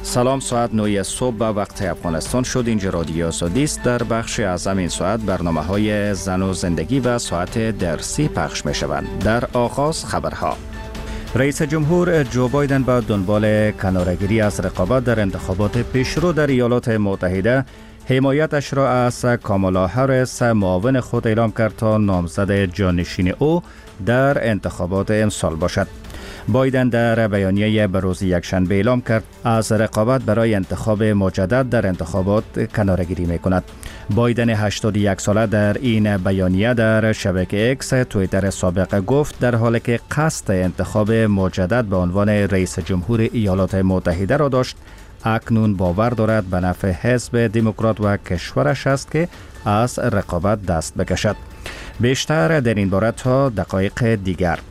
سلام، ساعت 9 صبح به وقت افغانستان شد. اینجا رادیو آزادی است. در بخش اعظم این ساعت برنامه‌های زن و زندگی و ساعت درسی پخش می‌شوند. در آغاز خبرها. رئیس جمهور جو بایدن با دنبال کناره‌گیری از رقابت در انتخابات پیشرو در ایالات متحده حمایتش را از کامالا هریس معاون خود اعلام کرد تا نامزد جانشین او در انتخابات امسال باشد. بایدن در بیانیه به روز یکشنبه اعلام کرد از رقابت برای انتخاب مجدد در انتخابات کناره‌گیری می‌کند. بایدن 81 ساله در این بیانیه در شبکه اکس توییتر سابق گفت در حالی که قصد انتخاب مجدد به عنوان رئیس جمهور ایالات متحده را داشت، اکنون باور دارد به نفع حزب دموکرات و کشورش است که از رقابت دست بکشد. بیشتر در این باره تا دقایق دیگر.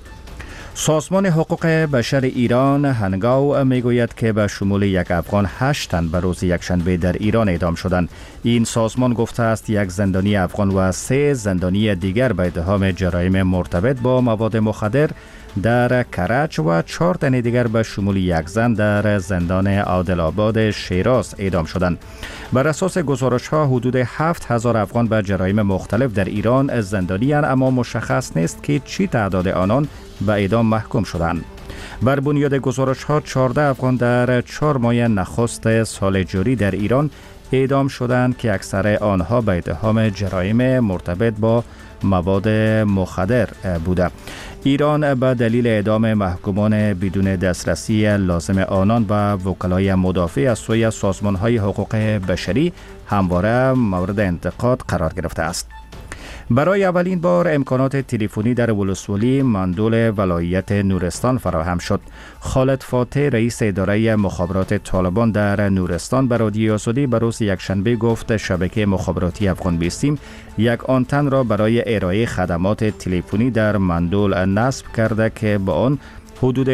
سازمان حقوق بشر ایران هنگاو میگوید که به شمول یک افغان 8 تن به روز یکشنبه در ایران اعدام شدند. این سازمان گفته است یک زندانی افغان و 3 زندانی دیگر به اتهام جرایم مرتبط با مواد مخدر در کرج و 4 تن دیگر به شمول یک زن در زندان عادل‌آباد شیراز اعدام شدند. بر اساس گزارش‌ها حدود 7000 افغان به جرایم مختلف در ایران زندانی اند، اما مشخص نیست که چی تعداد آنان به اعدام محکوم شدند. بر بنیاد گزارش‌ها 14 افغان در 4 ماه نخست سال جاری در ایران اعدام شدند که اکثر آنها به اتهام جرایم مرتبط با مواد مخدر بوده. ایران به دلیل اعدام محکومان بدون دسترسی لازم آنان به وکلای مدافع از سوی سازمان‌های حقوق بشری همواره مورد انتقاد قرار گرفته است. برای اولین بار امکانات تلفنی در ولسوالی مندول ولایت نورستان فراهم شد. خالد فاتح رئیس اداره مخابرات طالبان در نورستان به رادیو آزادی به روز یکشنبه گفت شبکه مخابراتی افغان 20 یک آنتن را برای ارائه خدمات تلفنی در مندول نصب کرده که با آن حدود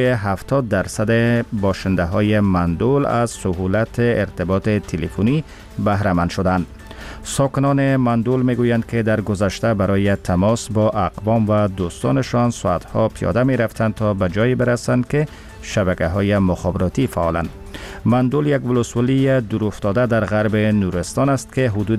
70% باشنده های مندول از سهولت ارتباط تلفنی بهره مند شدند. ساکنان مندول میگویند که در گذشته برای تماس با اقوام و دوستانشان ساعتها پیاده می رفتند تا به جایی برسند که شبکه های مخابراتی فعالند. مندول یک ولسوالی دورافتاده در غرب نورستان است که حدود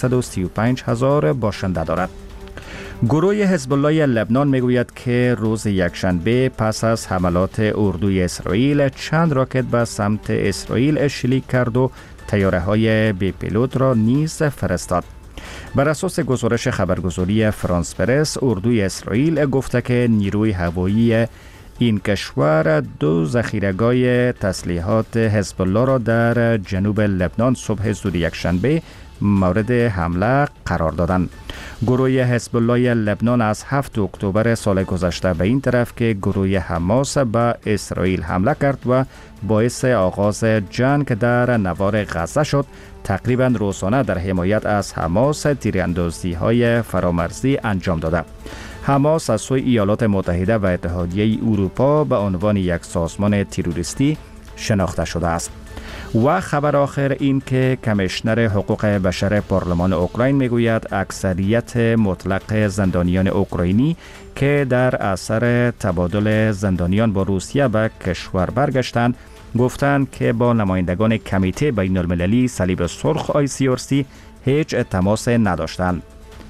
135,000 باشنده دارد. گروه حزب الله لبنان میگوید که روز یکشنبه پس از حملات اردوی اسرائیل چند راکت به سمت اسرائیل شلیک کرد و طیاره‌های بی پیلوت را نیز فرستاد. بر اساس گزارش خبرگزاری فرانس پرس، اردوی اسرائیل گفته که نیروی هوایی این کشور 2 ذخیره‌گاه تسلیحات حزب الله را در جنوب لبنان صبح زود یکشنبه مورد حمله قرار دادند. گروه حزب الله لبنان از 7 اکتبر سال گذشته به این طرف که گروه حماس به اسرائیل حمله کرد و باعث آغاز جنگ در نوار غزه شد، تقریبا روزانه در حمایت از حماس تیراندازی‌های فرامرزی انجام داده. حماس از سوی ایالات متحده و اتحادیه اروپا به عنوان یک سازمان تروریستی شناخته شده است. و خبر آخر این که کمیشنر حقوق بشر پارلمان اوکراین میگوید اکثریت مطلق زندانیان اوکراینی که در اثر تبادل زندانیان با روسیه به کشور برگشتند گفتند که با نمایندگان کمیته بین المللی صلیب سرخ ICRC هیچ تماس نداشتند.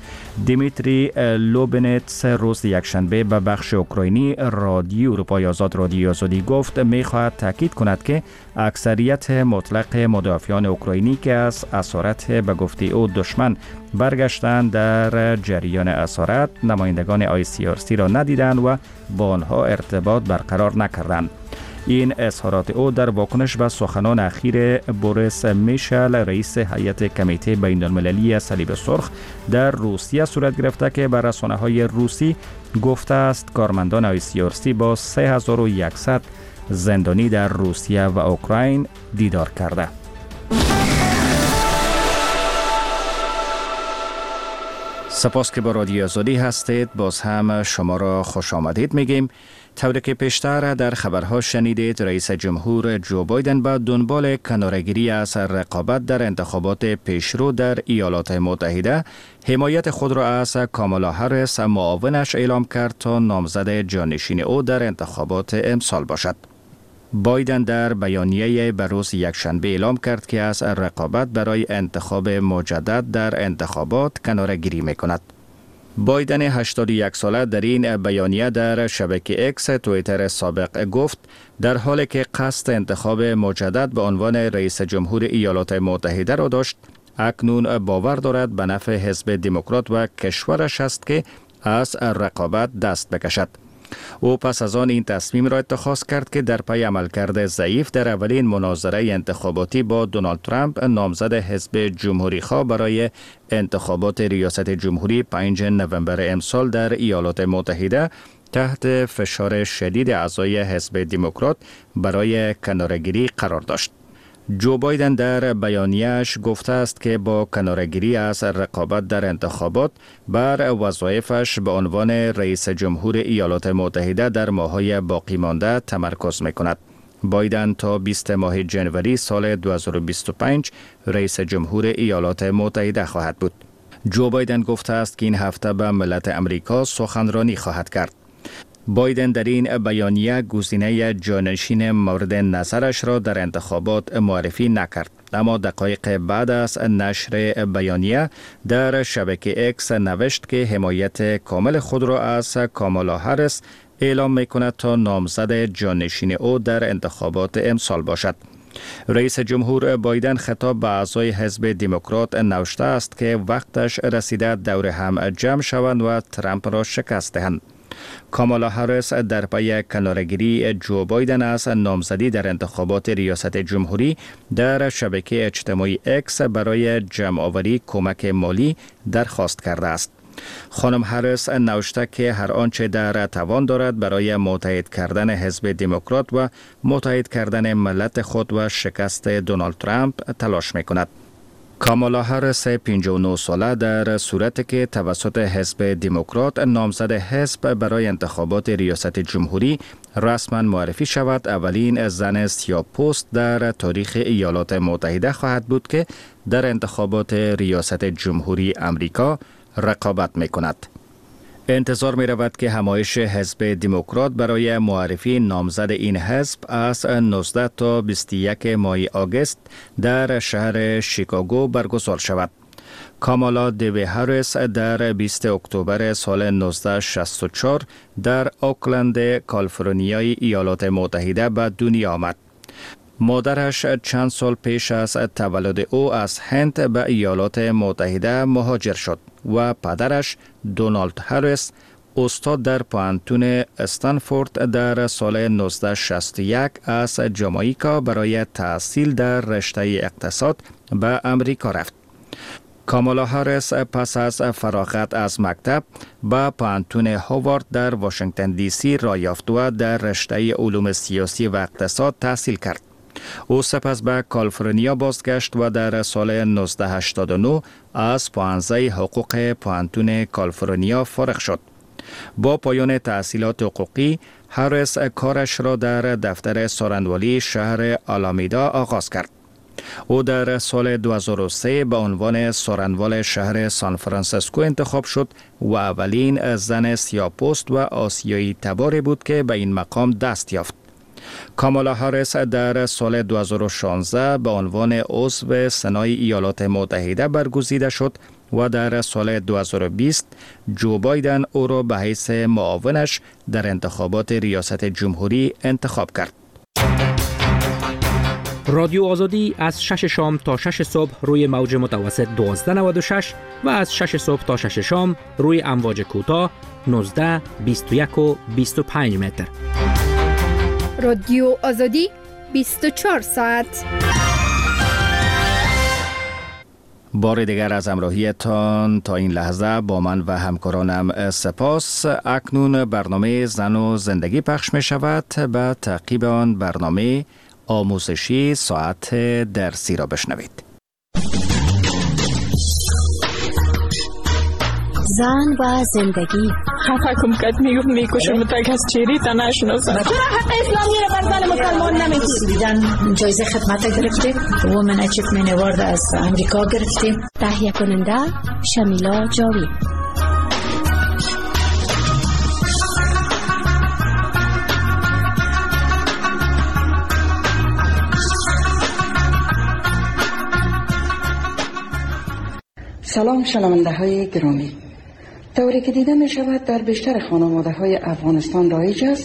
دیمیتری لوبنتس روز یکشنبه به بخش اوکراینی رادیو اروپای آزاد رادیو آزادی گفت می‌خواهد تاکید کند که اکثریت مطلق مدافعان اوکراینی که از اسارت به گفته او دشمن برگشتند در جریان اسارت نمایندگان ICRC را ندیدند و با آنها ارتباط برقرار نکردند. این اظهارات او در واکنش به سخنان اخیر بوریس میشل رئیس هیئت کمیته بین المللی صلیب سرخ در روسیه صورت گرفته که بر رسانه‌های روسی گفته است کارمندان ICRC با 3100 زندانی در روسیه و اوکراین دیدار کرده. سپاس که با رادیو آزادی هستید. باز هم شما را خوش آمدید میگیم. طوری که پیشتر در خبرها شنیدید، رئیس جمهور جو بایدن به دنبال کناره‌گیری از رقابت در انتخابات پیشرو در ایالات متحده حمایت خود را از کامالا هریس معاونش اعلام کرد تا نامزد جانشین او در انتخابات امسال باشد. بایدن در بیانیه به روز یکشنبه اعلام کرد که از رقابت برای انتخاب مجدد در انتخابات کناره‌گیری می‌کند. بایدن 81 ساله در این بیانیه در شبکه اکس توییتر سابق گفت در حالی که قصد انتخاب مجدد به عنوان رئیس جمهور ایالات متحده را داشت، اکنون باور دارد به نفع حزب دموکرات و کشورش است که از رقابت دست بکشد. او پس از آن این تصمیم را اتخاذ کرد که در پی عملکرد ضعیف در اولین مناظره انتخاباتی با دونالد ترامپ نامزد حزب جمهوری خواه برای انتخابات ریاست جمهوری 5 نوامبر امسال در ایالات متحده تحت فشار شدید اعضای حزب دموکرات برای کناره‌گیری قرار داشت. جو بایدن در بیانیه‌اش گفته است که با کناره‌گیری از رقابت در انتخابات بر وظایفش به عنوان رئیس جمهور ایالات متحده در ماه‌های باقی مانده تمرکز می‌کند. بایدن تا 20 ماه جنوری سال 2025 رئیس جمهور ایالات متحده خواهد بود. جو بایدن گفته است که این هفته به ملت امریکا سخنرانی خواهد کرد. بایدن در این بیانیه گزینه جانشین مورد نظرش را در انتخابات معرفی نکرد، اما دقایق بعد از نشر بیانیه در شبکه اکس نوشت که حمایت کامل خود را از کامالا هریس اعلام می‌کند تا نامزد جانشین او در انتخابات امسال باشد. رئیس جمهور بایدن خطاب به اعضای حزب دموکرات نوشته است که وقتش رسیده دور هم جمع شوند و ترامپ را شکست دهند. کامالا هریس در پی کناره‌گیری جو بایدن از نامزدی در انتخابات ریاست جمهوری در شبکه اجتماعی اکس برای جمع‌آوری کمک مالی درخواست کرده است. خانم هریس نوشته که هر آنچه در توان دارد برای متحد کردن حزب دموکرات و متحد کردن ملت خود و شکست دونالد ترامپ تلاش می‌کند. کامالا هریس 59 ساله در صورتی که توسط حزب دموکرات نامزد حزب برای انتخابات ریاست جمهوری رسما معرفی شود، اولین زن سیاه‌پوست در تاریخ ایالات متحده خواهد بود که در انتخابات ریاست جمهوری امریکا رقابت می‌کند. انتظار می رود که همایش حزب دموکرات برای معرفی نامزد این حزب از 19 تا 21 ماه آگوست در شهر شیکاگو برگزار شود. کامالا دیوی هریس در 20 اکتبر سال 1964 در اوکلند کالیفرنیای ایالات متحده به دنیا آمد. مادرش چند سال پیش از تولد او از هند به ایالات متحده مهاجر شد و پدرش دونالد هریس استاد در پوهنتون استنفورد در سال 1961 از جامائیکا برای تحصیل در رشته اقتصاد به امریکا رفت. کامالا هریس پس از فراغت از مکتب به پوهنتون هاوارد در واشنگتن دی سی راه یافت و در رشته علوم سیاسی و اقتصاد تحصیل کرد. او سپس به کالیفرنیا بازگشت و در سال 1989 از پوهنځی حقوق پوهنتون کالیفرنیا فارغ شد. با پایان تحصیلات حقوقی، هریس کارش را در دفتر سارنوالی شهر آلامیدا آغاز کرد. او در سال 2003 به عنوان سارنوال شهر سان فرانسیسکو انتخاب شد و اولین زن سیاه‌پوست و آسیایی تباری بود که به این مقام دست یافت. کامالا هریس در سال 2016 به عنوان عضو سنای ایالات متحده برگزیده شد و در سال 2020 جو بایدن او را به حیث معاونش در انتخابات ریاست جمهوری انتخاب کرد. رادیو آزادی از 6 شام تا 6 صبح روی موج متوسط 1296 و از 6 صبح تا 6 شام روی امواج کوتاه 19، 21 و 25 متر. رادیو آزادی 24 ساعت. بار دیگر از همراهیتان تا این لحظه با من و همکارانم سپاس. اکنون برنامه زن و زندگی پخش می شود. به تعقیب آن برنامه آموزشی ساعت درسی را بشنوید. زن و زندگی. حکم کد میکشم تا کس چیری تا نشناسم. چرا حق اسلامی را بر زن مسلمان نمیدید؟ جایزه خدمت گرفتیم. وومن اچیومنت اوارد از امریکا گرفتیم. تهیه کننده شمیلا جاوید. سلام شنونده های گرامی. طوری که دیده می شود در بیشتر خانواده های افغانستان رایج است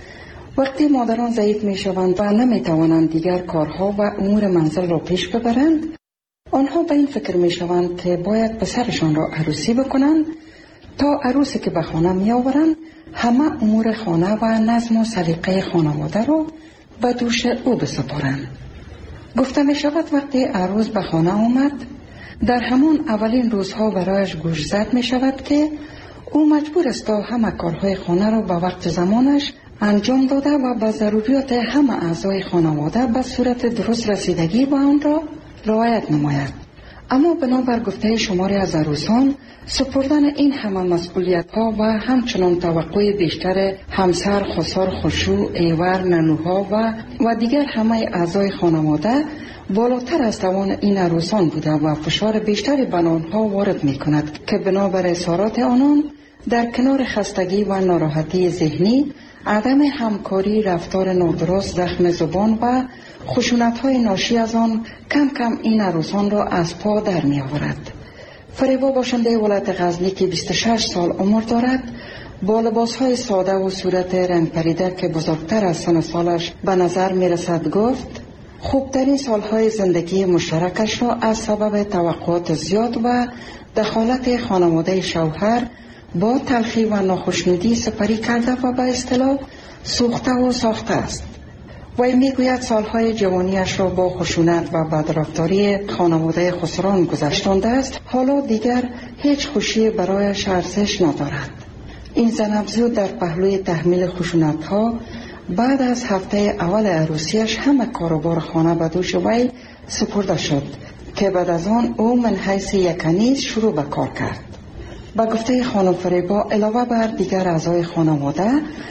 وقتی مادران ضعیف می شوند و نمی توانند دیگر کارها و امور منزل را پیش ببرند، آنها به این فکر می شوند که باید پسرشان را عروسی بکنند تا عروسی که به خانه می آورند همه امور خانه و نظم و سلیقه خانواده را به دوش او بسپارند. گفته می شود وقتی عروس به خانه آمد در همان اولین روزها برایش گوش زد می شود که او مجبور است تا همه کارهای خانه را به وقت زمانش انجام داده و به ضروریات همه اعضای خانواده به صورت درست رسیدگی به آن را رعایت نماید. اما بنابر گفته شماری از عروسان سپردن این همه مسئولیت ها و همچنان توقع بیشتر همسر، خسر، خشوع، ایور، ننوها و دیگر همه اعضای خانواده بالاتر از توان این عروسان بوده و فشار بیشتری بر آنها وارد می کند که بنابر اظهارات آنان در کنار خستگی و ناراحتی ذهنی، عدم همکاری، رفتار نادرست، زخم زبان و خشونت‌های ناشی از آن کم کم این عروسان را از پا در می آورد. فریبا باشنده ولایت غزنی که 26 سال عمر دارد با لباس‌های ساده و صورت رنگ پریده که بزرگتر از سن سالش به نظر می رسد گفت خوبترین سالهای زندگی مشترکش را از سبب توقعات زیاد و دخالت خانواده شوهر با تلخی و ناخوشنودی سپری کرده و به اصطلاح سوخته و ساخته است. وی میگوید سالهای جوانیش را با خشونت و بدرفتاری خانواده خسران گذشتانده است. حالا دیگر هیچ خوشی برایش ارزش ندارد. این زن افزود در پهلوی تحمیل خشونت‌ها بعد از هفته اول عروسیش همه کاروبار خانه به دوش وی سپرده شد که بعد از آن او من حیث یک کنیز شروع به کار کرد. با گفته خانم فریبا علاوه بر دیگر اعضای خانواده،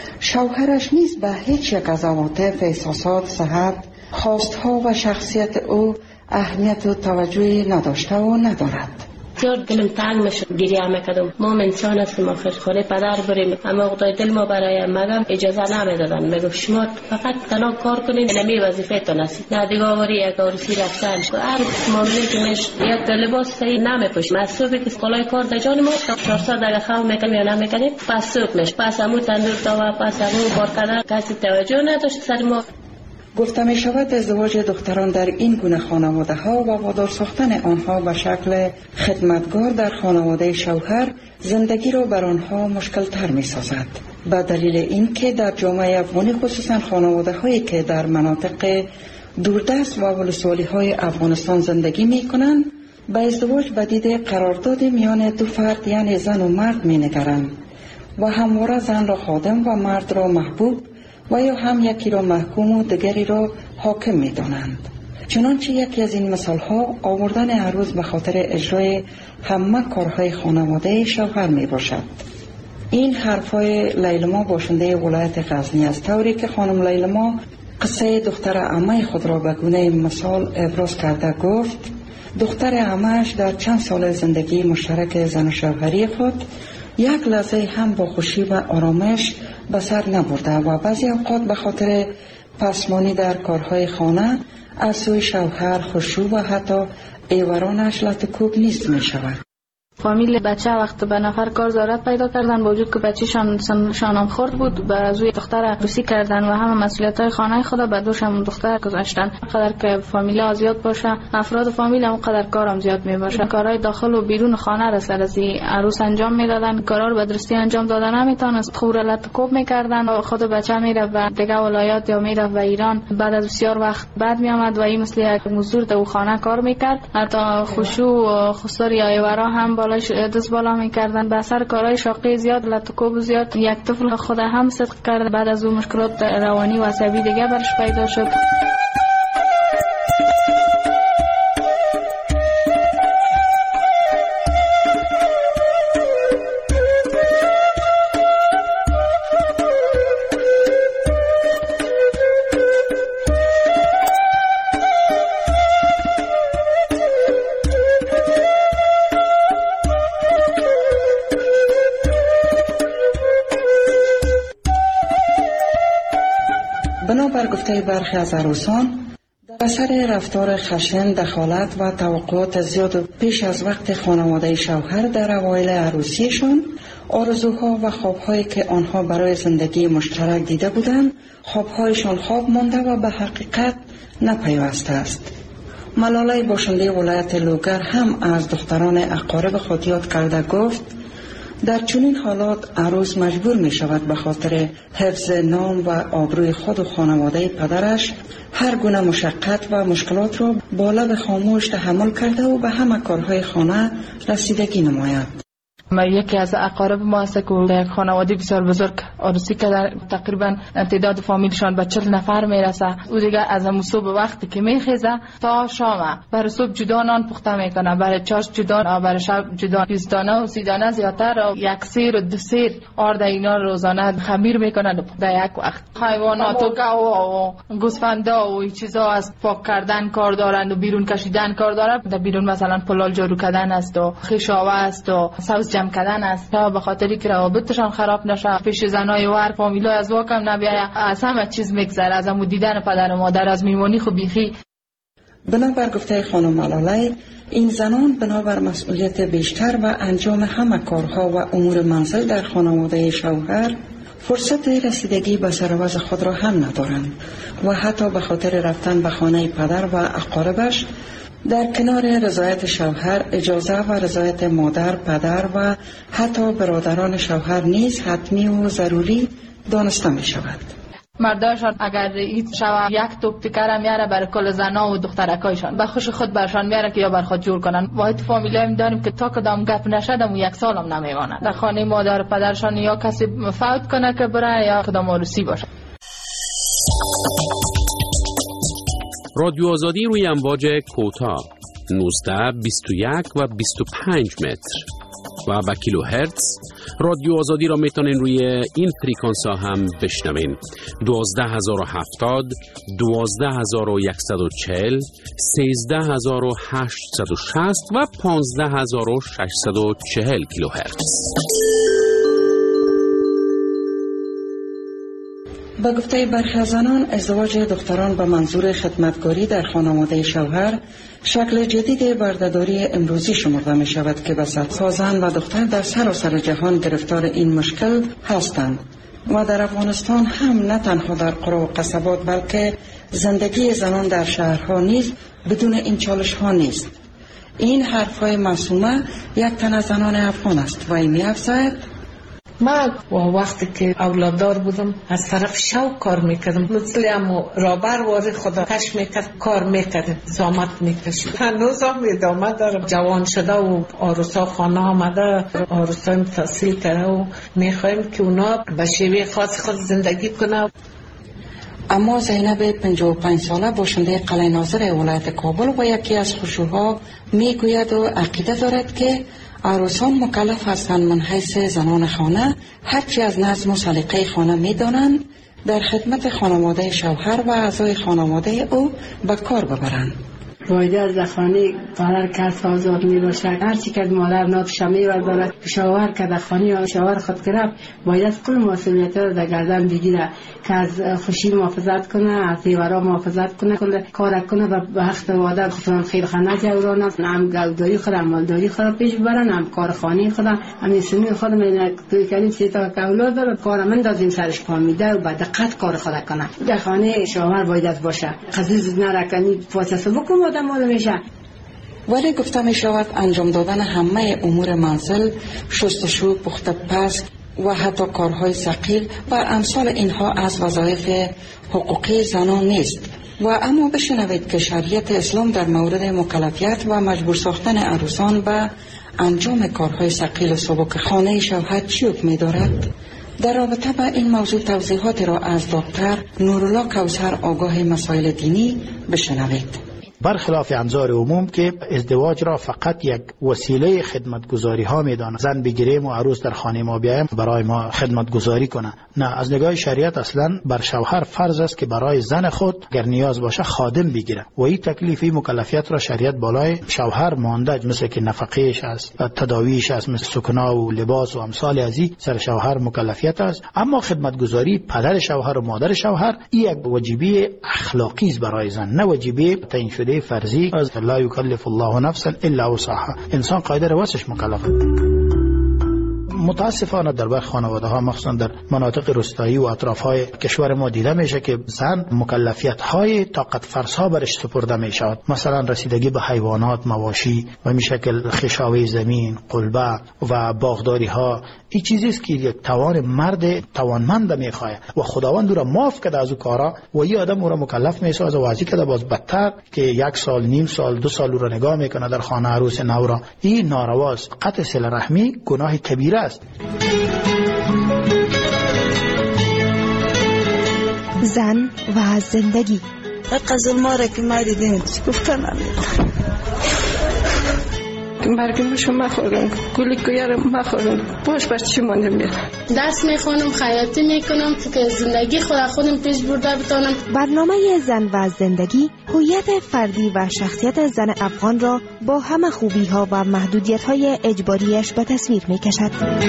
شوهرش نیز به هیچ یک از عواطف، احساسات، صحت، خواستها و شخصیت او اهمیت و توجهی نداشته و ندارد. بسیار دلم تنگ میشد، گریه میکردم. ما انسان هستیم، آخر خانه پدر بریم، اما خدای دل ما برای مگم اجازه نمیدادن. میگفت شما فقط تنها کار کنید، نمی وظیفه تان است. نه دیگه آوری یک عروسی رفتن هر معامله که میش یک لباس صحیح نمیپوشیم. از صبح که کالای کار در جان ما 400 دیگه خام میکنیم یا نمیکنیم، پس صبح میش، پس همون تندور تا پس همون بار کردن کسی توجه نداشت سر ما. گفته می شود ازدواج دختران در این گونه خانواده ها و وادار ساختن آنها به شکل خدمتگار در خانواده شوهر زندگی را بر آنها مشکل تر می سازد. به دلیل این که در جامعه افغانی خصوصا خانواده هایی که در مناطق دوردست و ولسوالی های افغانستان زندگی می کنند به ازدواج به دید قرارداد میان دو فرد یعنی زن و مرد می نگرند و همواره زن را خادم و مرد را محبوب و یا هم یکی را محکوم و دیگری را حاکم می دانند. چنانچه یکی از این مثال ها آوردن عروس به خاطر اجرای همه کارهای خانواده شوهر می باشد. این حرفای لیلما باشنده ولایت غزنی است، طوری که خانم لیلما قصه دختر عمه خود را به گونه مثال ابراز کرده گفت دختر عمه‌اش در چند سال زندگی مشترک زن و شوهری خود یک لحظه هم با خوشی و آرامش به سر نبرده و بعضی اوقات به خاطر پسمانی در کارهای خانه از سوی شوهر خشوع و حتی ایورانش لطکوب نیست می شود. فامیل بچه وقت به نفر کار ضرورت پیدا کردن با وجود که بچه‌شان سنشان خرد بود به روی دختر عروسی کردن و همه مسئولیت‌های خانه خود به دوش هم دختر گذاشتن. قدر که فامیل زیاد باشه افراد فامیل هم قدر کارم زیاد میباشه. کارهای داخل و بیرون خانه را سر از عروس انجام میدادن، کارا رو به درستی انجام دادن نمیتونست، خور لطکوب میکردن و خود بچه میره و دیگه ولایات یا میره و ایران بعد از بسیار وقت بعد میآمد و این مثل یک مزدور تو خانه کار میکرد. حتی خشوع و خسر یا ایورا هم بالاش دست بالا میکردن. به اثر کارهای شاقی زیاد لطکوب زیاد یک طفل خود هم صدق کرد. بعد از اون مشکلات روانی و عصبی دیگه برش پیدا شد. بنابر گفته برخی از عروسان در اثر رفتار خشن، دخالت و توقعات زیاد پیش از وقت خانواده شوهر در اوایل عروسیشان، آرزوها و خوابهایی که آنها برای زندگی مشترک دیده بودند، خوابهایشان خواب مانده و به حقیقت نپیوسته است. ملاله باشنده ولایت لوگر هم از دختران اقارب خود یاد کرده گفت در چنین حالات عروس مجبور می شود به خاطر حفظ نام و آبروی خود و خانواده پدرش هر گونه مشقت و مشکلات را با لب خاموش تحمل کرده و به همه کارهای خانه رسیدگی نماید. یکی از اقارب ما است که یک خانواده بسیار بزرگ عروسی که تقریبا تعداد فامیلشان به 40 نفر میرسه. او دیگه از صبح وقتی که میخیزه تا شام برای صبح جدا نان پخته میکنه، برای چاش جدا، برای شب جدا 20 دانه و 30 دانه زیاتر و یک سیر و دو سیر آرد اینا روزانه خمیر میکنه در یک وقت. حیوانات و گاو و گوسفندا و چیزا از پاک کردن کار دارند و بیرون کشیدن کار دارند. در بیرون مثلا پلال جارو کردن است و خیشاوه است و سبز جمع کردن است تا به خاطری که روابطشان خراب نشه، پیش زنای و هر فامیلا از واکم نبیاید. از همه چیز میگذره، از امو دیدن پدر و مادر، از میمونی خو بیخی. بنابر گفته خانم ملاله، این زنان بنابر مسئولیت بیشتر و انجام همه کارها و امور منزل در خانواده شوهر فرصت رسیدگی به سرآوز خود را هم ندارند و حتی به خاطر رفتن به خانه پدر و اقاربش در کنار رضایت شوهر اجازه و رضایت مادر، پدر و حتی برادران شوهر نیز حتمی و ضروری دانسته می شود. مرداشان اگر ایت شوه یک توپ تکر میاره برای کل زنا و دخترکایشان به خوش خود برشان میاره که یا بر خود جور کنن. واحد فامیلی می داریم که تا کدام گپ نشدم و یک سال هم نمیمانند در خانه مادر و پدرشان، یا کسی فوت کنه که بره یا کدام عروسی باشه. رادیو آزادی روی امواج کوتاه 19، 21 و 25 متر و به کیلوهرتز. رادیو آزادی را میتونین روی این فریکانس ها هم بشنوین: 12070، 12140، 13860 و 15640 کیلوهرتز. به گفته برخی از زنان، ازدواج دختران به منظور خدمتگاری در خانواده شوهر شکل جدید بردهداری امروزی شمرده می شود که به صدها زن و دختر در سراسر جهان گرفتار این مشکل هستند و در افغانستان هم نه تنها در قرى و قصبات بلکه زندگی زنان در شهرها نیز بدون این چالش ها نیست. این حرفهای معصومه یک تن از زنان افغان است و این می افزاید: من وقتی که اولاددار بودم از طرف شوق کار میکردم، مثل امو رابر واری خدا کش میکرد، کار میکرد، زامت میکشید. هنوز هم ادامه داره. جوان شده و آروسا خانه آمده، آروسا هم تحصیل کرده و میخوایم که اونا به شیوه خاص خود زندگی کنه. اما زینب 55 ساله باشنده قلعه ناظر ولایت کابل و یکی از خشوها میگوید و عقیده دارد که عروسان مکلف هستند من حیث زنان خانه هرچی از نظم و سلیقه خانه میدانند در خدمت خانواده شوهر و اعضای خانواده او به کار ببرند. باید از خانه قرار کرد آزاد می باشد. هرچی که مادر ناتش می بردارد شوهر که در خانه شوهر خود گرفت باید کل مسئولیت را در گردن بگیره که از خوشی محافظت کنه، از زیورا محافظت کنه، کل کار کنه و به وقت وعده خودشان خیر خانه جورانه، هم گلداری خود هم مالداری خود پیش برن، هم کارخانه خود هم سنی خود من توی کردیم 3 تا اولاد داره کار من دازیم سرش پا میده و بعد دقت کار خود کنه. در خانه شوهر باید باشه. قضیه نرکنی فاصله بکنه ولی گفته می شود انجام دادن همه امور منزل، شستشو، پخت پز و حتی کارهای ثقیل و امثال اینها از وظایف حقوقی زنان نیست. و اما بشنوید که شریعت اسلام در مورد مکلفیت و مجبور ساختن عروسان به انجام کارهای ثقیل و سبک خانه شوهر چی حکم دارد. در رابطه با این موضوع توضیحات را از دکتر نورالله کوثر آگاه مسائل دینی بشنوید. برخلاف انظار عموم که ازدواج را فقط یک وسیله خدمتگزاری ها میدانند. زن بگیریم و عروس در خانه ما بیایم برای ما خدمتگزاری کنه. نه، از نگاه شریعت اصلا بر شوهر فرض است که برای زن خود اگر نیاز باشه خادم بگیره و این تکلیفی مکلفیت را شریعت بالای شوهر مانده، مثل که نفقهش است، تداویش است، مثل سکنا و لباس و امثال از این سر شوهر مکلفیت است. اما خدمتگزاری پدر شوهر و مادر شوهر این یک واجبی اخلاقی است برای زن، نه واجبی تعیین شده فرضی. از لا یکلف الله نفسا الا وسعها، انسان قادر واسش مکلف. متاسفانه در برخی خانواده‌ها مخصوصا در مناطق روستایی و اطراف‌های کشور ما دیده میشه که زن مکلفیت‌های طاقت فرسا برش سپرده میشود. مثلا رسیدگی به حیوانات، مواشی و می شکل خشاوی زمین، قلبه و باغداری‌ها. این چیزی است که یک توان مرد توانمند میخواد و خداوند او را معاف کرده از او کارا و این آدم او را مکلف میسازه و ازی کرده باز بدتر که 1 سال، نیم سال، 2 سال او را نگاه میکنه در خانه عروس نو را. این نارواست. قطع صله رحمی گناه کبیره است. زن و زندگی. قزل ماره که ما دیدیم گفتن مرگم شما مخورم، گلی کویارم مخورم، باش بچه شما نمیاد. دست میخونم، خیاطی میکنم که زندگی خودم پیش برده بتانم. برنامه زن و زندگی هویت فردی و شخصیت زن افغان را با همه خوبی ها و محدودیت های اجباریش به تصویر میکشد.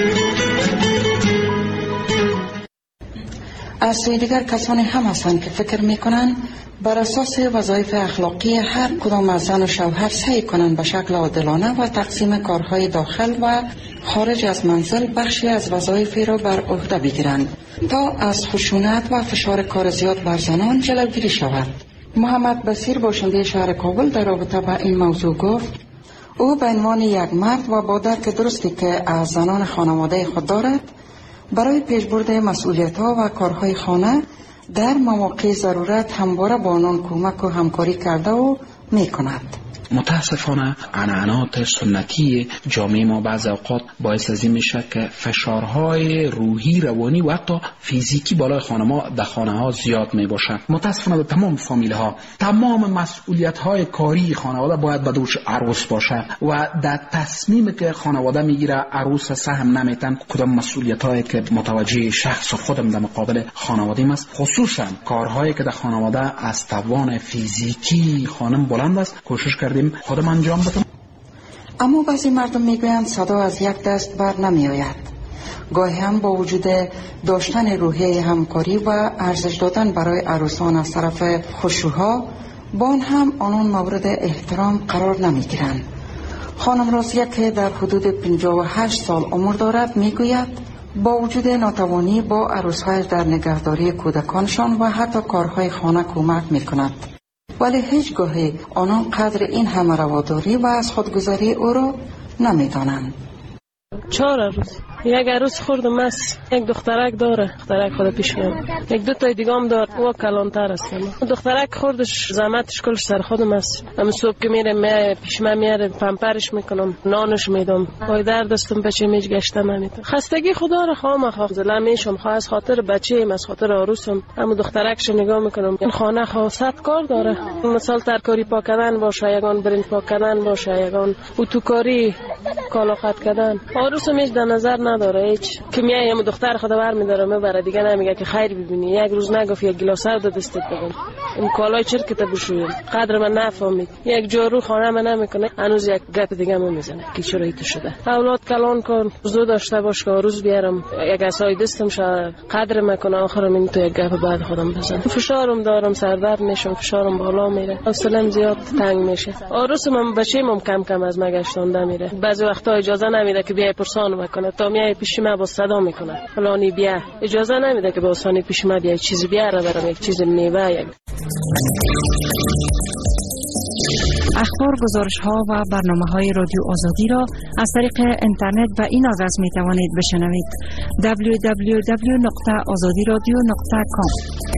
از سوی دیگر کسانی هم هستند که فکر میکنند بر اساس وظایف اخلاقی هر کدام از زن و شوهر سعی کنند به شکل عادلانه و تقسیم کارهای داخل و خارج از منزل بخشی از وظایف را بر عهده بگیرند تا از خشونت و فشار کار زیاد بر زنان جلوگیری شود. محمد بصیر باشنده شهر کابل در رابطه با این موضوع گفت او به عنوان یک مرد و با درک درستی که از زنان خانواده خود دارد برای پیشبرد مسئولیت‌ها و کارهای خانه در مواقع ضرورت همواره با آنان کمک و همکاری کرده و می‌کند. متاسفانه عنعنات سنتی جامعه ما بعض اوقات باعث از این میشه که فشارهای روحی، روانی و حتی فیزیکی بالای در خانه ها زیاد می باشه. متاسفانه به تمام فامیل ها تمام مسئولیت های کاری خانواده باید به دوش عروس باشه و در تصمیمی که خانواده میگیره عروس سهم نمیتن کدام مسئولیت هایی که متوجه شخص و خودم در مقابل خانواده است، خصوصا کارهایی که در خانواده از توان فیزیکی خانم بلند است، کوشش کردیم خودم انجام بدم. اما بعضی مردم میگویند صدا از یک دست بر نمی آید. گاهی هم با وجود داشتن روحیه همکاری و ارزش دادن برای عروسان از طرف خشوها با آن هم آنان مورد احترام قرار نمی گیرند. خانم رازیه که در حدود 58 سال عمر دارد میگوید با وجود ناتوانی با عروس‌های در نگهداری کودکانشان و حتی کارهای خانه کمک میکند، ولی هیچگاهی آنان قدر این همه رواداری و از خودگذاری او را نمیدانند. 4 عروس، یک عروس خوردم است، یک دخترک داره، دخترک خود پیش میاد، یک 2 تا دیگه هم داره، او کلانتر است. دخترک خوردش زحمتش کلش سر خودم است. هم صبح که میره پیش من میاره، پمپرش میکنم، نانش میدم، پای درد دستم بچه میج گشته نمیتونم. خستگی خدا را خواهم خواهم میشم، خواهم از خاطر بچه‌ام، از خاطر عروسم، هم دخترکش نگاه میکنم. این خانه خاصت کار داره، مثلا ترکاری پاک کردن باشه، یگان برنج پاک کردن باشه، یگان اتوکاری، کالا قطع کردن. عروسم هیچ در نظر نداره، هیچ که میایم دختر خدا برمی‌داره میبره، دیگه نمیگه که خیر ببینی، یک روز نگفت یک گلاس آب دستت بگم، این کالای چرک بشویم، قدر من نفهمید، یک جارو خانه من نمیکنه، هنوز یک گپ دیگه میزنه که چرا ایت شده. اولاد کلان کن، زو داشته باش که روز بیارم یک اسای دستم شه قدر میکنه، آخرم این تو یک گپ بعد خودم بزنم. فشارم دارم، سردرد میشم، فشارم بالا میره، حوصله‌ام زیاد تنگ میشه. عروسم بچه‌م کم کم از مگشتونده میره، بعضی وقتا اجازه نمیده که بیای پرسان میکنه، تا میای پیش من با صدا میکنه فلانی بیا، اجازه نمیده که با آسانی پیش من بیای چیزی بیاره برام، یک چیز میوه. یک اخبار، گزارش ها و برنامه های رادیو آزادی را از طریق اینترنت و این آدرس می توانید بشنوید: www.azadiradio.com.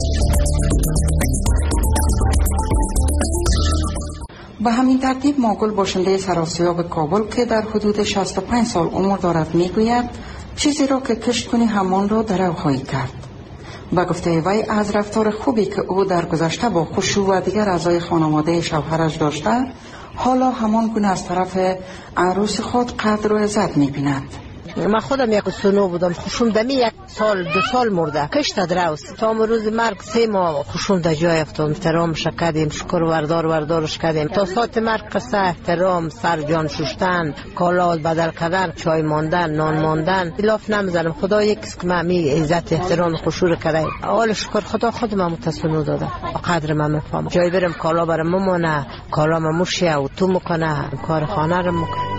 به همین ترتیب ماگل باشنده سراسیاب کابل که در حدود 65 سال عمر دارد میگوید چیزی را که کشت کنی همان را درو خواهی کرد. به گفته وی از رفتار خوبی که او در گذشته با خشوع و دیگر اعضای خانواده شوهرش داشته، حالا همان گونه از طرف عروس خود قدر و عزت می‌بیند. من خودم یک سنو بودم، خوشم دمی 1 سال 2 سال مرده، کشت دروست تا روز مرگ 3 ماه خوشم در جای افتاد. احترامش کردیم، شکر وردارش کردیم تا ساعت مرگ قصه احترام، سر جان شستن، کالا بدل کردن، چای ماندن، نان ماندن، الاف نمیزنم. خدا یکیست که من می عزت احترام خوشور کرده. اول شکر خدا خودم متسنو داده، قدر من میفهمم. جای برم کالا برام ممونه، کالا مموشه و تو میکنه، کار خانه رو میکنه.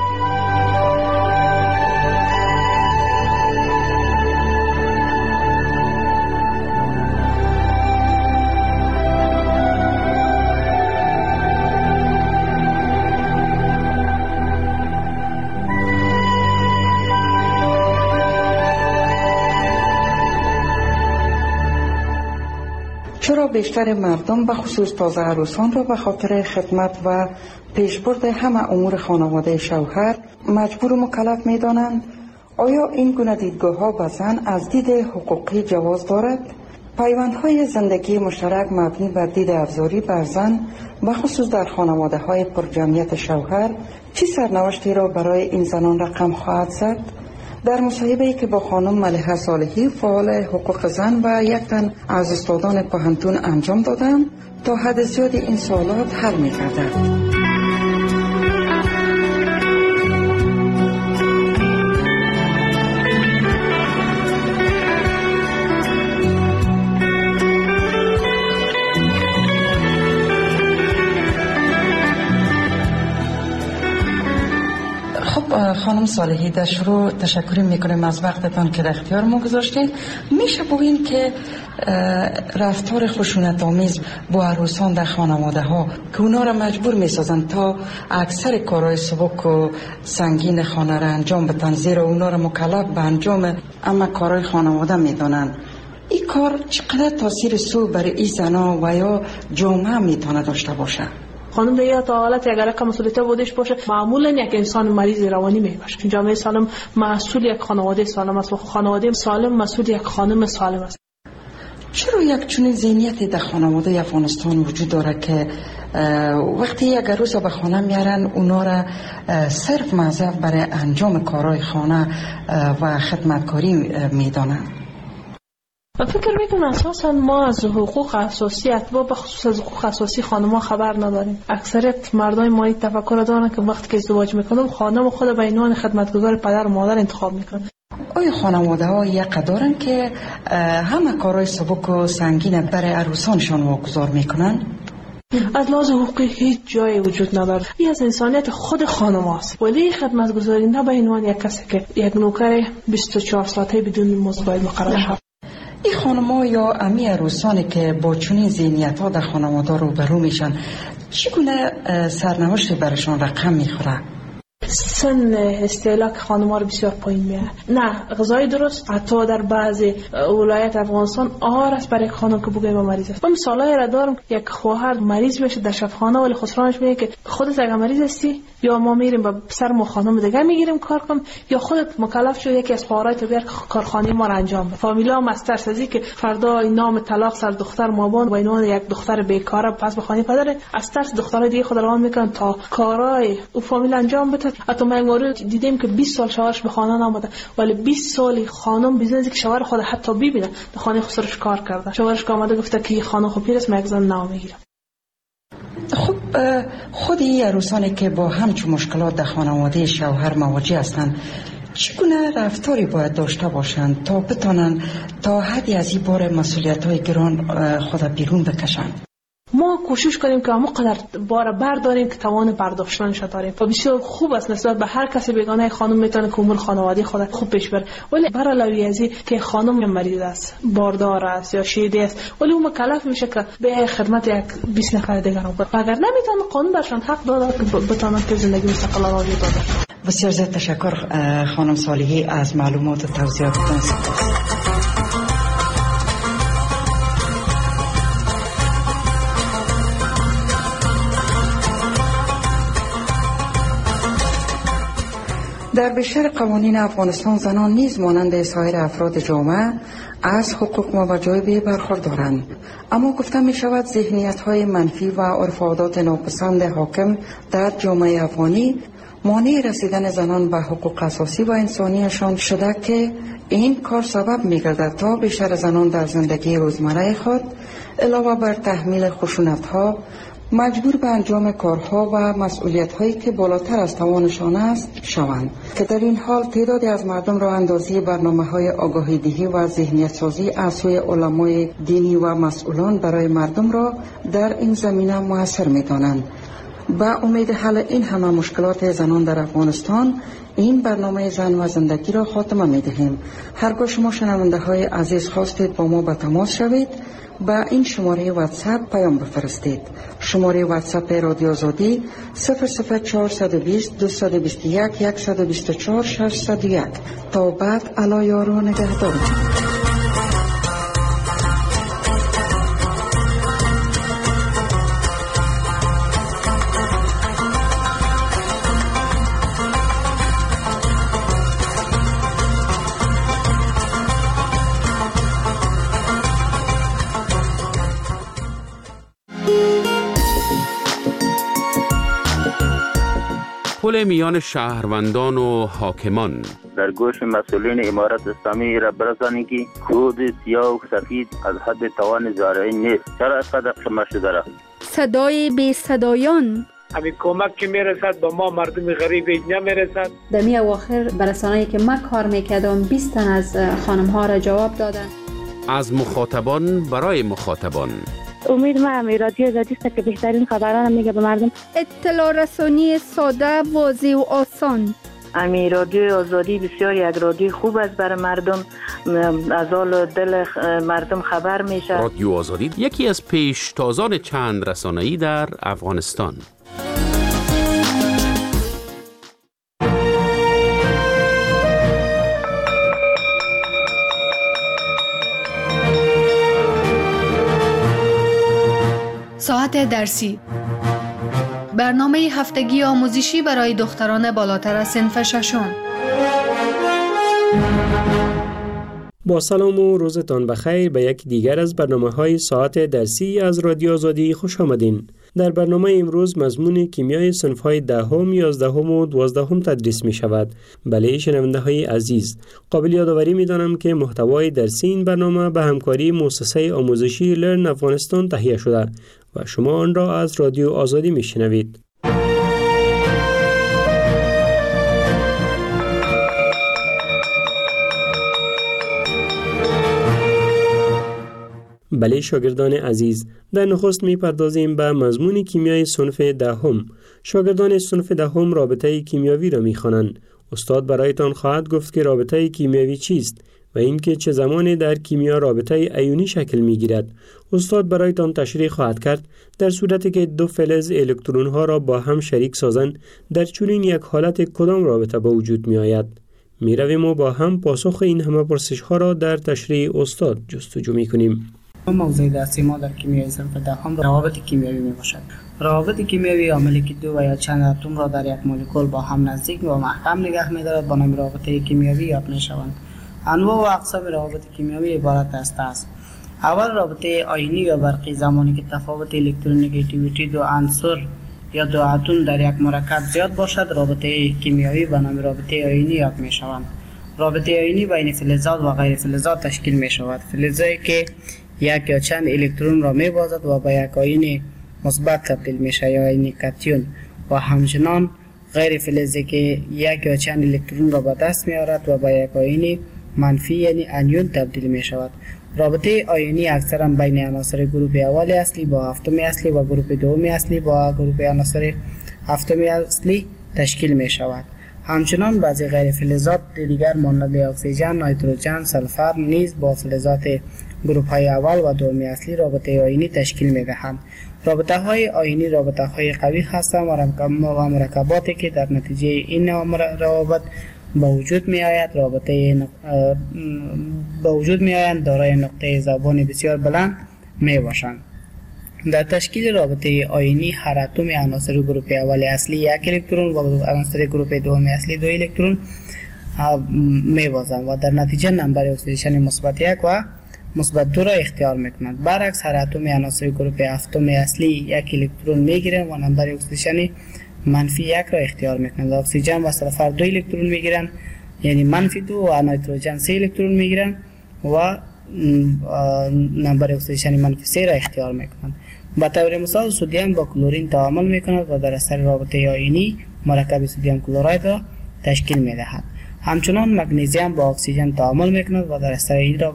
چرا بیشتر مردم به خصوص تازه عروسان را به خاطر خدمت و پیشبرد همه امور خانواده شوهر مجبور و مکلف می دانند؟ آیا این گونه دیدگاه ها به زن از دید حقوقی جواز دارد؟ پیوندهای زندگی مشترک مبنی بر دید افزاری بر زن به خصوص در خانواده های پرجمعیت شوهر چه سرنوشتی را برای این زنان رقم خواهد زد؟ در مصاحبه‌ای که با خانم ملیحه صالحی فعال حقوق زن و یک تن از استادان پوهنتون انجام دادند تا حد زیادی این سوالات حل می‌گردد. خانم صالحی، در شروع تشکر میکنیم از وقتتان که در اختیار ما گذاشتید. میشه بگوییم که رفتار خشونت آمیز با عروسان در خانواده ها که اونا را مجبور میسازن تا اکثر کارهای سبک و سنگین خانه را انجام بدن، زیرا اونا را مکلف به انجام اما کارهای خانواده میدانند، این کار چقدر تاثیر سوء بر این زنا و یا جامعه میتونه داشته باشه؟ خانم دیگه تا حالت اگر یک مسئولیت بودش باشه، معمولا یک انسان مریض روانی میباشه. جامعه سالم مسئول یک خانواده سالم است و خانواده سالم مسئول یک خانم سالم است. چرا یک چنین ذهنیتی در خانواده افغانستان وجود داره که وقتی یک عروس به خانه میارن اونا را صرف موظف برای انجام کارهای خانه و خدمتکاری میدانند؟ فکر میکنم اساسا ما از حقوق اساسی اتباع به خصوص از حقوق اساسی خانم‌ها خبر نداریم. اکثریت مردای ما این تفکر دارن که وقتی که ازدواج میکنم خانم خود به عنوان خدمتگزار پدر و مادر انتخاب میکنن. آیا خانواده ها یک دارن که همه کارهای سبک و سنگین برای عروسانشان واگذار میکنن؟ از لحاظ حقوقی هیچ جایی وجود نداره. این از انسانیت خود خانم هست. ولی خدمتگزاری نه به عنوان یک کسی که یک نوکر 24 ساعته بدون مزد باید مقرر شود. این خانم‌ها یا امی عروسانی که با چنین ذهنیت‌ها در خانواده روبرو میشن چگونه سرنوشتی برشان رقم میخوره؟ سن استهلاک خانم‌ها رو بسیار پایین میاره. نه غذای درست، حتی در بعضی ولایت افغانستان آهار است برای خانم که بگه مریض است. من مثالایی را دارم، یک خواهر مریض بشه در شفاخانه ولی خسرانش میگه که خودت اگه مریض هستی یا ما میریم با سر ما خانم دیگه میگیریم کار کنم، یا خودت مکلف شو یکی از خواهرای تو بیار کارخانه ما را انجام بده. فامیلا مسترس از که فردا نام طلاق سر دختر مابان و اینوان یک دختر بیکاره پس به خانه پدر از ترس دخترای دیگه خود روان میکنن تا کارهای او فامیل انجام بده. حتی من مورد دیدیم که 20 سال شوهرش به خانه نامده ولی 20 سالی خانم بیزنس که شوهر خود حتی ببینه در خانه خسرش کار کرده. شوهرش که آمده گفته که خانم خوب پیرست من زن نمیگیرم. خب خود این عروسانی که با همچون مشکلات در خانواده شوهر مواجه هستند چگونه رفتاری باید داشته باشند تا بتانند تا حدی از این بار مسئولیت‌های گران خود بیرون بکشند؟ ما کوشش کنیم که همونقدر بار برداریم که توان برداشتنش داریم و بسیار خوب است نسبت به هر کسی بیگانه خانم میتونه که امور خانوادگی خود خوب پیش بره. ولی برای ازی که خانم مریض است، باردار است یا شیده است ولی اون مکلف میشه که به خدمت یک 20 نفر دیگر رو بده. اگر نمیتونه قانون برشان حق داده که بتونن که زندگی مستقلانه وجود داشته باشه. بسیار زیاد تشکر خانم صالحی از معلومات و توضیحاتتان. در بیشتر قوانین افغانستان زنان نیز مانند سایر افراد جامعه از حقوق موجب برخوردارند، اما گفته می شود ذهنیت های منفی و عرف و عادات ناپسند حاکم در جامعه افغانی مانع رسیدن زنان به حقوق اساسی و انسانیشان شده که این کار سبب می گردد تا بیشتر زنان در زندگی روزمره خود علاوه بر تحمیل خشونت ها مجبور به انجام کارها و مسئولیت هایی که بالاتر از توانشان است شوند، که در این حال تعدادی از مردم را اندازی برنامه های آگاهی دهی و ذهنیت سازی از سوی علمای دینی و مسئولان برای مردم را در این زمینه موثر می دانند. با امید حل این همه مشکلات زنان در افغانستان این برنامه زن و زندگی را خاتمه می دهیم. هرگاه شما شنونده های عزیز خواستید با ما به تماس شوید، با این شماره واتساپ پیام بفرستید. شماره واتساپ رادیو آزادی 00420 221 124 601. تا بعد الا یارو نگهدار. پل میان شهروندان و حاکمان. در گوش مسئولین امارت اسلامی را برسانید که کود سیاه و سفید از حد توان زارعی نیست. چرا اینقدر شما شده را؟ صدای بی صدایان. همین کمک که میرسد با ما مردم غریب نمیرسد. دمی اواخر برسانه‌ای که من کار میکردم 20 تن از خانم ها را جواب دادن. از مخاطبان برای مخاطبان. امید ما همی رادیو آزادی است که بهترین خبران میگه به مردم. اطلاع رسانی ساده، واضح و آسان. امی رادیو آزادی بسیار یک رادیو خوب است برای مردم، از حال دل مردم خبر میشه. رادیو آزادی یکی از پیشتازان چند رسانه‌ای در افغانستان. ساعت درسی، برنامه هفتگی آموزشی برای دختران بالاتر از صنف ششم. با سلام و روزتان بخیر به یک دیگر از برنامه‌های ساعت درسی از رادیو آزادی خوش آمدین. در برنامه امروز مضمون کیمیای صنف‌های 10ام، 11ام و 12ام تدریس می شود. بله شنونده‌های عزیز، قابل یادآوری می‌دانم که محتوای درسی این برنامه به همکاری مؤسسه آموزشی لرن افغانستان تهیه شده و شما آن را از رادیو آزادی می‌شنوید. بله شاگردان عزیز، در نخست می‌پردازیم به مضمون کیمیای صنف 10م. شاگردان صنف 10م رابطه کیمیاوی را می‌خوانند. استاد برایتان خواهد گفت که رابطه کیمیاوی چیست و اینکه چه زمانی در کیمیا رابطه ایونی شکل می‌گیرد. استاد برایتان تشریح خواهد کرد در صورتی که دو فلز الکترون‌ها را با هم شریک سازند در چنین یک حالت کدام رابطه به وجود می‌آید. می‌رویم و با هم پاسخ این همه پرسش‌ها را در تشریح استاد جستجو می‌کنیم. موضوع درسی ما در کیمیای صنف 10 روابط کیمیایی میباشد. روابط کیمیایی عاملی که دو و یا چند اتم را در یک مولکول با هم نزدیک و محکم نگه می‌دارد با نام رابطه کیمیایی یاد می‌شوند. انواع و اقسام روابط کیمیایی عبارت است. اول رابطه آیونی یا برقی، زمانی که تفاوت الکترونگیتیویتی دو عنصر یا دو اتم در یک مرکب زیاد باشد رابطه کیمیایی به نام رابطه آیونی یاد می‌شوند. رابطه آیونی بین فلزات و غیر فلزات تشکیل می‌شود. فلزی که یک یا چند الکترون را می‌بازد و به یک آیون مثبت تبدیل میشه یا آیون کاتیون، و همچنان غیر فلزی که یک یا چند الکترون را به دست می‌آورد و به یک آیون منفی یعنی انیون تبدیل می‌شود. رابطه آیونی اکثرا بین عناصر گروه اول اصلی با هفتم اصلی و گروه دوم اصلی با گروه عناصر هفتم اصلی تشکیل می‌شود. همچنان بعضی غیر فلزات دیگر مانند اکسیژن، نیتروژن، سلفر نیز با فلزات گروه‌های اول و دوم اصلی رابطه آیونی تشکیل می‌دهند. رابطه‌های آیونی رابطه‌های قوی هستند و مرکباتی که در نتیجه این روابط به وجود می‌آیند دارای نقطه ذوبان بسیار بلند می‌باشند. در تشکیل رابطه آیونی هر اتم عناصر گروپ اول اصلی 1 الکترون و عناصر گروپ دوم اصلی 2 الکترون می‌بازند و در نتیجه نمبر اکسیدیشن مثبت 1 و مثبت 2 را اختیار می‌کنند. برعکس هر اتم عناصر گروپ هفتم اصلی 1 الکترون می‌گیرند و نمبر اکسیدیشن منفی 1 را اختیار می‌کنند. اکسیژن و سلفر 2 الکترون می‌گیرند، یعنی منفی 2 و نیتروژن 3 الکترون می‌گیرند و نمبر اکسیدیشن منفی 3 را اختیار می‌کنند. به طور مثال سدیم با کلورین تعامل می‌کند و در اثر رابطه آیونی مرکب سدیم کلراید را تشکیل می‌دهد. همچنان مگنیزیم با اکسیژن تعامل می‌کند و در اثر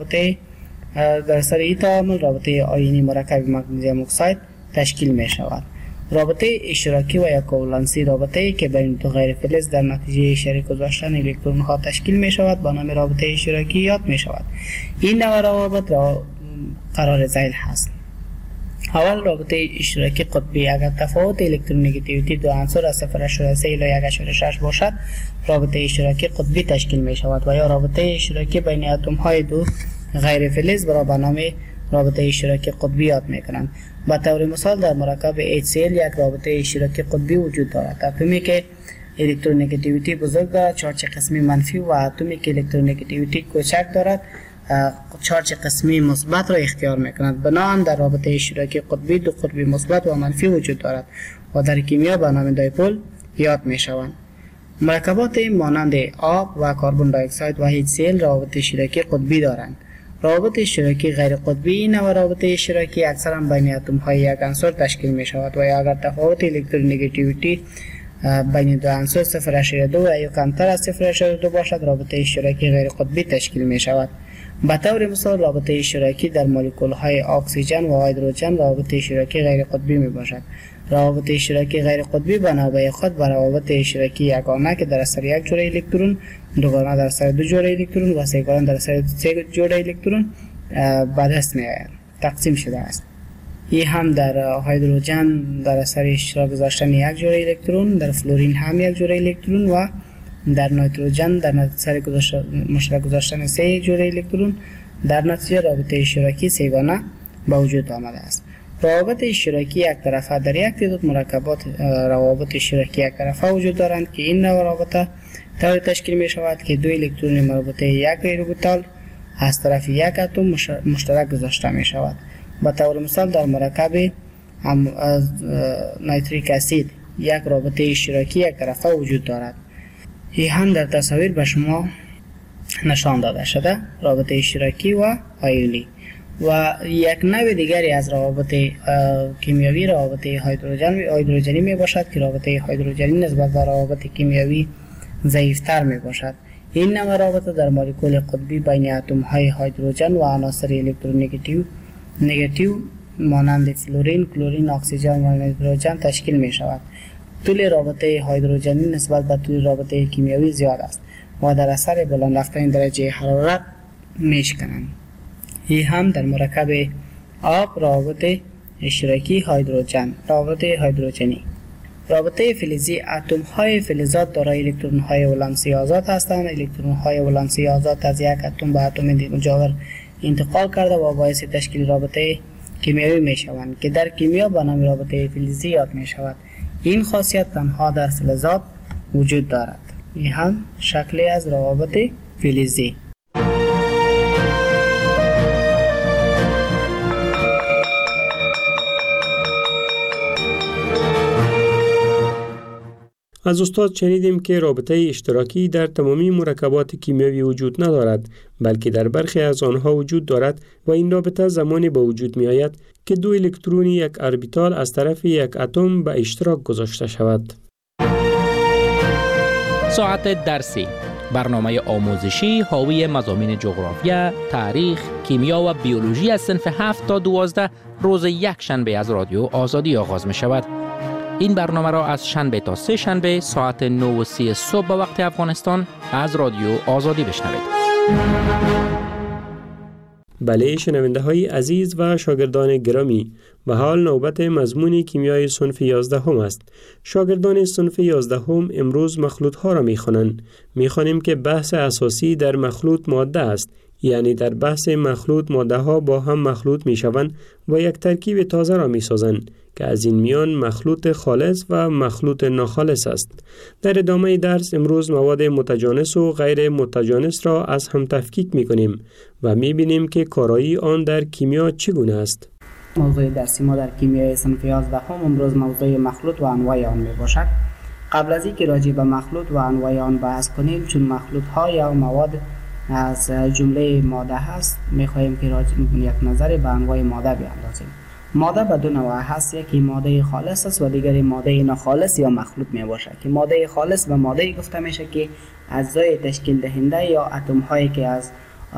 این تعامل رابطه آیونی مرکب مگنیزیم اکساید تشکیل می‌شود. رابطه اشتراکی و یا کوولنسی رابطه‌ای که بین دو غیر فلز در نتیجه شریک گذاشتن الکترون‌ها تشکیل می‌شود با نام رابطه اشتراکی یاد می‌شود. این نوع روابط را قرار ذیل هست. اول رابطه اشتراکی قطبی اگر تفاوت الکترونگیتیویتی دو عنصر از 0.3 الی 1.6 باشد رابطه اشتراکی قطبی تشکیل می‌شود و یا رابطه اشتراکی بین اتم‌های دو غیر فلز را به نام رابطه اشتراکی قطبی یاد می‌کنند. به طور مثال در مرکب HCl یک رابطه اشتراکی قطبی وجود دارد. اتمی که الکترونگیتیویتی بزرگ دارد چارج قسمی منفی و اتمی که الکترونگیتیویتی کوچک دارد چارج قسمی مثبت را اختیار می‌کند. بنابراین در رابطه اشتراکی قطبی دو قطبی مثبت و منفی وجود دارد و در کیمیا به نام دایپول یاد می‌شوند. مرکبات مانند آب و کربن دی اکساید و HCl رابطه اشتراکی قطبی دارند. روابط اشتراکی غیر قطبی این و رابطه اشتراکی اکثرا بین اتم‌های یک عنصر تشکیل می‌شود و اگر تفاوت الکترونگیتیویتی بین دو عنصر 0.2 یا کمتر از 0.2 باشد رابطه اشتراکی غیر قطبی تشکیل می‌شود. به طور مثال رابطه اشتراکی در مولکول‌های اکسیژن و هیدروژن رابطه اشتراکی غیر قطبی میباشد. روابط اشتراکی غیر قطبی به نوبه خود به روابط اشتراکی یگانه که در اثر یک جوړه الکترون، دوگانه در اثر دو جوړه الکترون و سه‌گانه در اثر سه جوړه الکترون به دست می‌آید. تقسیم شده است. این هم در هیدروژن در اثر اشتراک گذاشتن یک جوړه الکترون، در فلورین هم یک جوړه الکترون و در نیتروژن در اثر مشترک گذاشتن سه جوړه الکترون در نتیجه رابطه اشتراکی سه‌گانه به وجود آمده است. روابط اشتراکی یک طرفه در یک تعداد مرکبات روابط اشتراکی یک طرفه وجود دارند که این نوع رابطه طوری تشکیل می شود که دو الکترون مربوطه یک اوربیتال از طرف یک اتم مشترک گذاشته می شود. به طور مثال در مرکب نیتریک اسید یک رابطه اشتراکی یک طرفه وجود دارد. این هم در تصاویر به شما نشان داده شده، رابطه اشتراکی و آیونی. و یک نوع دیگری از روابط کیمیایی روابط هیدروژنی می باشد که رابطه هیدروژنی نسبت به روابط کیمیایی ضعیفتر می باشد. این نوع رابطه در مولکول قطبی بین اتم های هیدروژن و عناصر الکترونگیتیو مانند فلورین، کلورین، اکسیژن و نیتروژن تشکیل می شود. طول رابطه هیدروژنی نسبت به طول رابطه کیمیایی زیاد است و در اثر بلند رفتن درجه حرارت می شکنند. این هم در مرکب آب روابط اشتراکی هیدروژن. روابط هیدروژنی رابطه فلزی اتم های فلزات دارای الکترون های ولانسی آزاد هستند. الکترون های ولانسی آزاد از یک اتم به اتم مجاور انتقال کرده و باعث تشکیل رابطه کیمیایی می شوند که در کیمیا به نام رابطه فلزی یاد می شود. این خاصیت تنها در فلزات وجود دارد. این هم شکلی از روابط فلزی. از استاد شنیدیم که رابطه اشتراکی در تمامی مرکبات کیمیایی وجود ندارد، بلکه در برخی از آنها وجود دارد و این رابطه زمانی به وجود می آید که دو الکترون یک اربیتال از طرف یک اتم به اشتراک گذاشته شود. ساعت درسی، برنامه آموزشی حاوی مضامین جغرافیا، تاریخ، کیمیا و بیولوژی از صنف 7 تا 12 روز یک شنبه از رادیو آزادی آغاز می شود. این برنامه را از شنبه تا سه شنبه ساعت 9:30 صبح به وقت افغانستان از رادیو آزادی بشنوید. بله شنونده های عزیز و شاگردان گرامی، به حال نوبت مضمون کیمیای صنف 11 هم است. شاگردان صنف 11 هم امروز مخلوط ها را می خوانند. می خوانیم که بحث اساسی در مخلوط ماده است. یعنی در بحث مخلوط ماده ها با هم مخلوط می شوند و یک ترکیب تازه را می سازند که از این میان مخلوط خالص و مخلوط ناخالص است. در ادامه درس امروز مواد متجانس و غیر متجانس را از هم تفکیک می کنیم و می بینیم که کارایی آن در کیمیا چگونه است. موضوع درسی ما در کیمیای صنف 11 امروز موضوع مخلوط و انواع آن می باشد. قبل از اینکه راجع به مخلوط و انواع آن بحث کنیم، چون مخلوط ها یا مواد از جمله ماده هست، می خواهیم که یک نظر به انواع ماده بیاندازیم. ماده به دو نوع هست، یکی ماده خالص است و دیگری ماده ناخالص یا مخلوط می باشد. که ماده خالص به ماده گفته میشه که اجزای تشکیل دهنده یا اتم هایی که از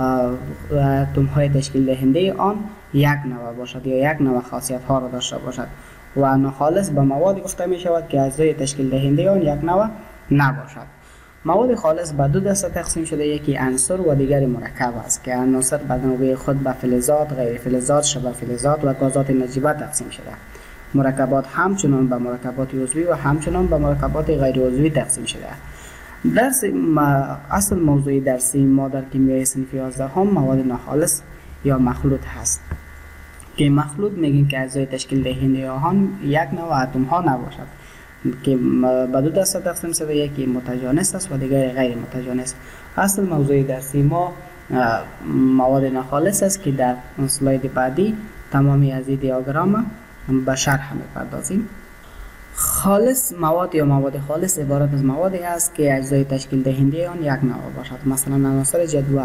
اتم های تشکیل دهنده آن یک نوع باشد یا یک نوع خاصیت ها را داشته باشد. و ناخالص به مواد گفته می شود که اجزای تشکیل دهنده آن یک نوع نباشد. مواد خالص به دو دسته تقسیم شده، یکی عنصر و دیگری مرکب است که عناصر به نوبه خود به فلزات، غیر فلزات، شبه فلزات و گازات نجیبه تقسیم شده. مرکبات همچنان به مرکبات عضوی و همچنان به مرکبات غیر عضوی تقسیم شده. درس اصل موضوع درسی ما در کیمیای صنف 11 مواد ناخالص یا مخلوط هست که مخلوط میگیم که اجزای تشکیل دهنده آن یک نوع اتم ها نباشد که به دو دسته تقسیم شده، یکی متجانس است و دیگری غیر متجانس. اصل موضوع درسی ما مواد ناخالص است که در اسلاید بعدی تمامی از این دیاگرام به شرح می‌پردازیم. خالص مواد یا مواد خالص عبارت از موادی است که اجزای تشکیل دهنده آن یک نوع باشد. مثلا عناصر جدول،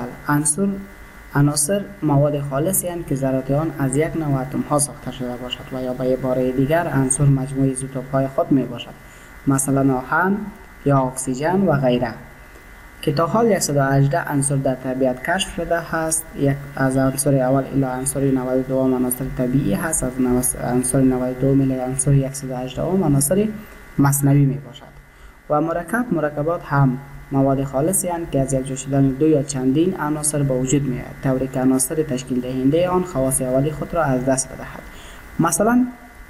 عناصر مواد خالصی هستند که ذرات آن از یک نوع اتم ها ساخته شده باشد و یا به عباره دیگر عنصر مجموعه ایزوتوپ های خود می باشد، مثلا آهن یا اکسیژن و غیره. که تا حال 118 عنصر در طبیعت کشف شده است. یک از عنصر اول الی عنصر 92 عناصر طبیعی هست، از عنصر 92 الی عنصر 118 عناصر مصنوعی می باشد. و مرکبات هم مواد خالصی هستند که از یک جا شدن دو یا چندین عناصر به وجود می آید، طوری که عناصر تشکیل دهنده آن خواص اولی خود را از دست بدهد. مثلا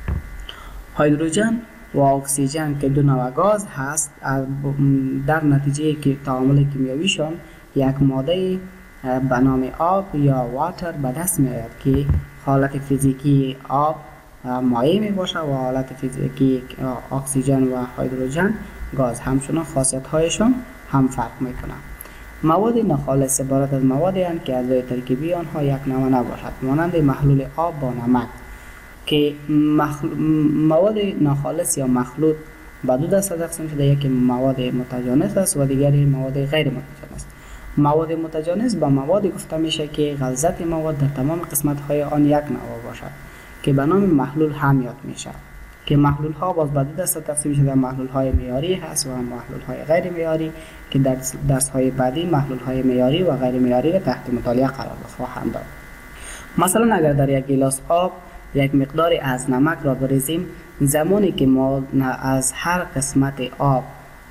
هیدروژن و اکسیژن که دو نوع گاز هست، در نتیجه که تعامل کیمیاییشان یک ماده به نام آب یا واتر به دست می آید که حالت فیزیکی آب مایع می باشد و حالت فیزیکی اکسیژن و هیدروژن گاز. همچنان خاصیت هایشان هم فرق می کنند. مواد ناخالص عبارت از موادی هستند که اجزای ترکیبی آنها یک نوع نباشد، مانند محلول آب با نمک. که مواد ناخالص یا مخلوط به دو دسته تقسیم شده، یکی مواد متجانس است و دیگری مواد غیر متجانس. مواد متجانس به موادی گفته میشه که غلظت مواد در تمام قسمت های آن یک نوع باشد که به نام محلول هم یاد میشه. که محلول ها باز به دو دسته تقسیم شده، محلول های معیاری هست و محلول های غیر معیاری که در درس های بعدی محلول های معیاری و غیر معیاری را تحت مطالعه قرار خواهم داد. مثلا اگر در یک گیلاس آب یک مقداری از نمک را بریزیم، زمانی که ما از هر قسمت آب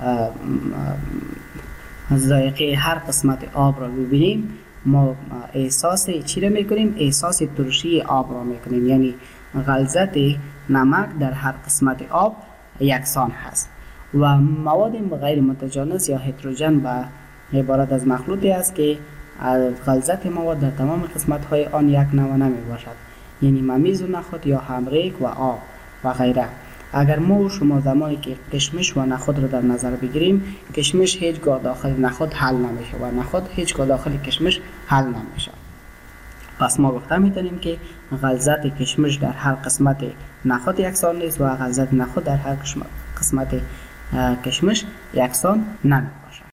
ذائقه هر قسمت آب را ببینیم، ما احساس چی را میکنیم؟ احساس ترشی آب را میکنیم، یعنی غلظت نمک در هر قسمت آب یکسان هست. و مواد غیر متجانس یا هتروژن به عبارت از مخلوطی است که غلظت مواد در تمام قسمت های آن یک نوع نمی باشد، یعنی ممیز و نخود یا همریک و آب و غیره. اگر ما و شما زمانی که کشمش و نخود را در نظر بگیریم، کشمش هیچگاه داخل نخود حل نمیشه و نخود هیچگاه داخل کشمش حل نمیشه. پس ما گفته میتونیم که غلظت کشمش در هر قسمت نخود یکسان نیست و غلظت نخود در هر قسمت کشمش یکسان نمی باشد.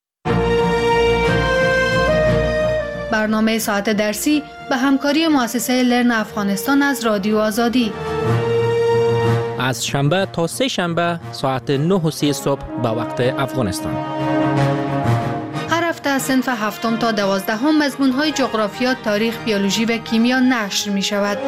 برنامه ساعت درسی به همکاری مؤسسه لرن افغانستان از رادیو آزادی از شنبه تا سه شنبه ساعت 9:30 صبح به وقت افغانستان. هر هفته از صنف 7 تا 12 مضمون‌های جغرافیا، تاریخ، بیولوژی و کیمیا نشر می شود.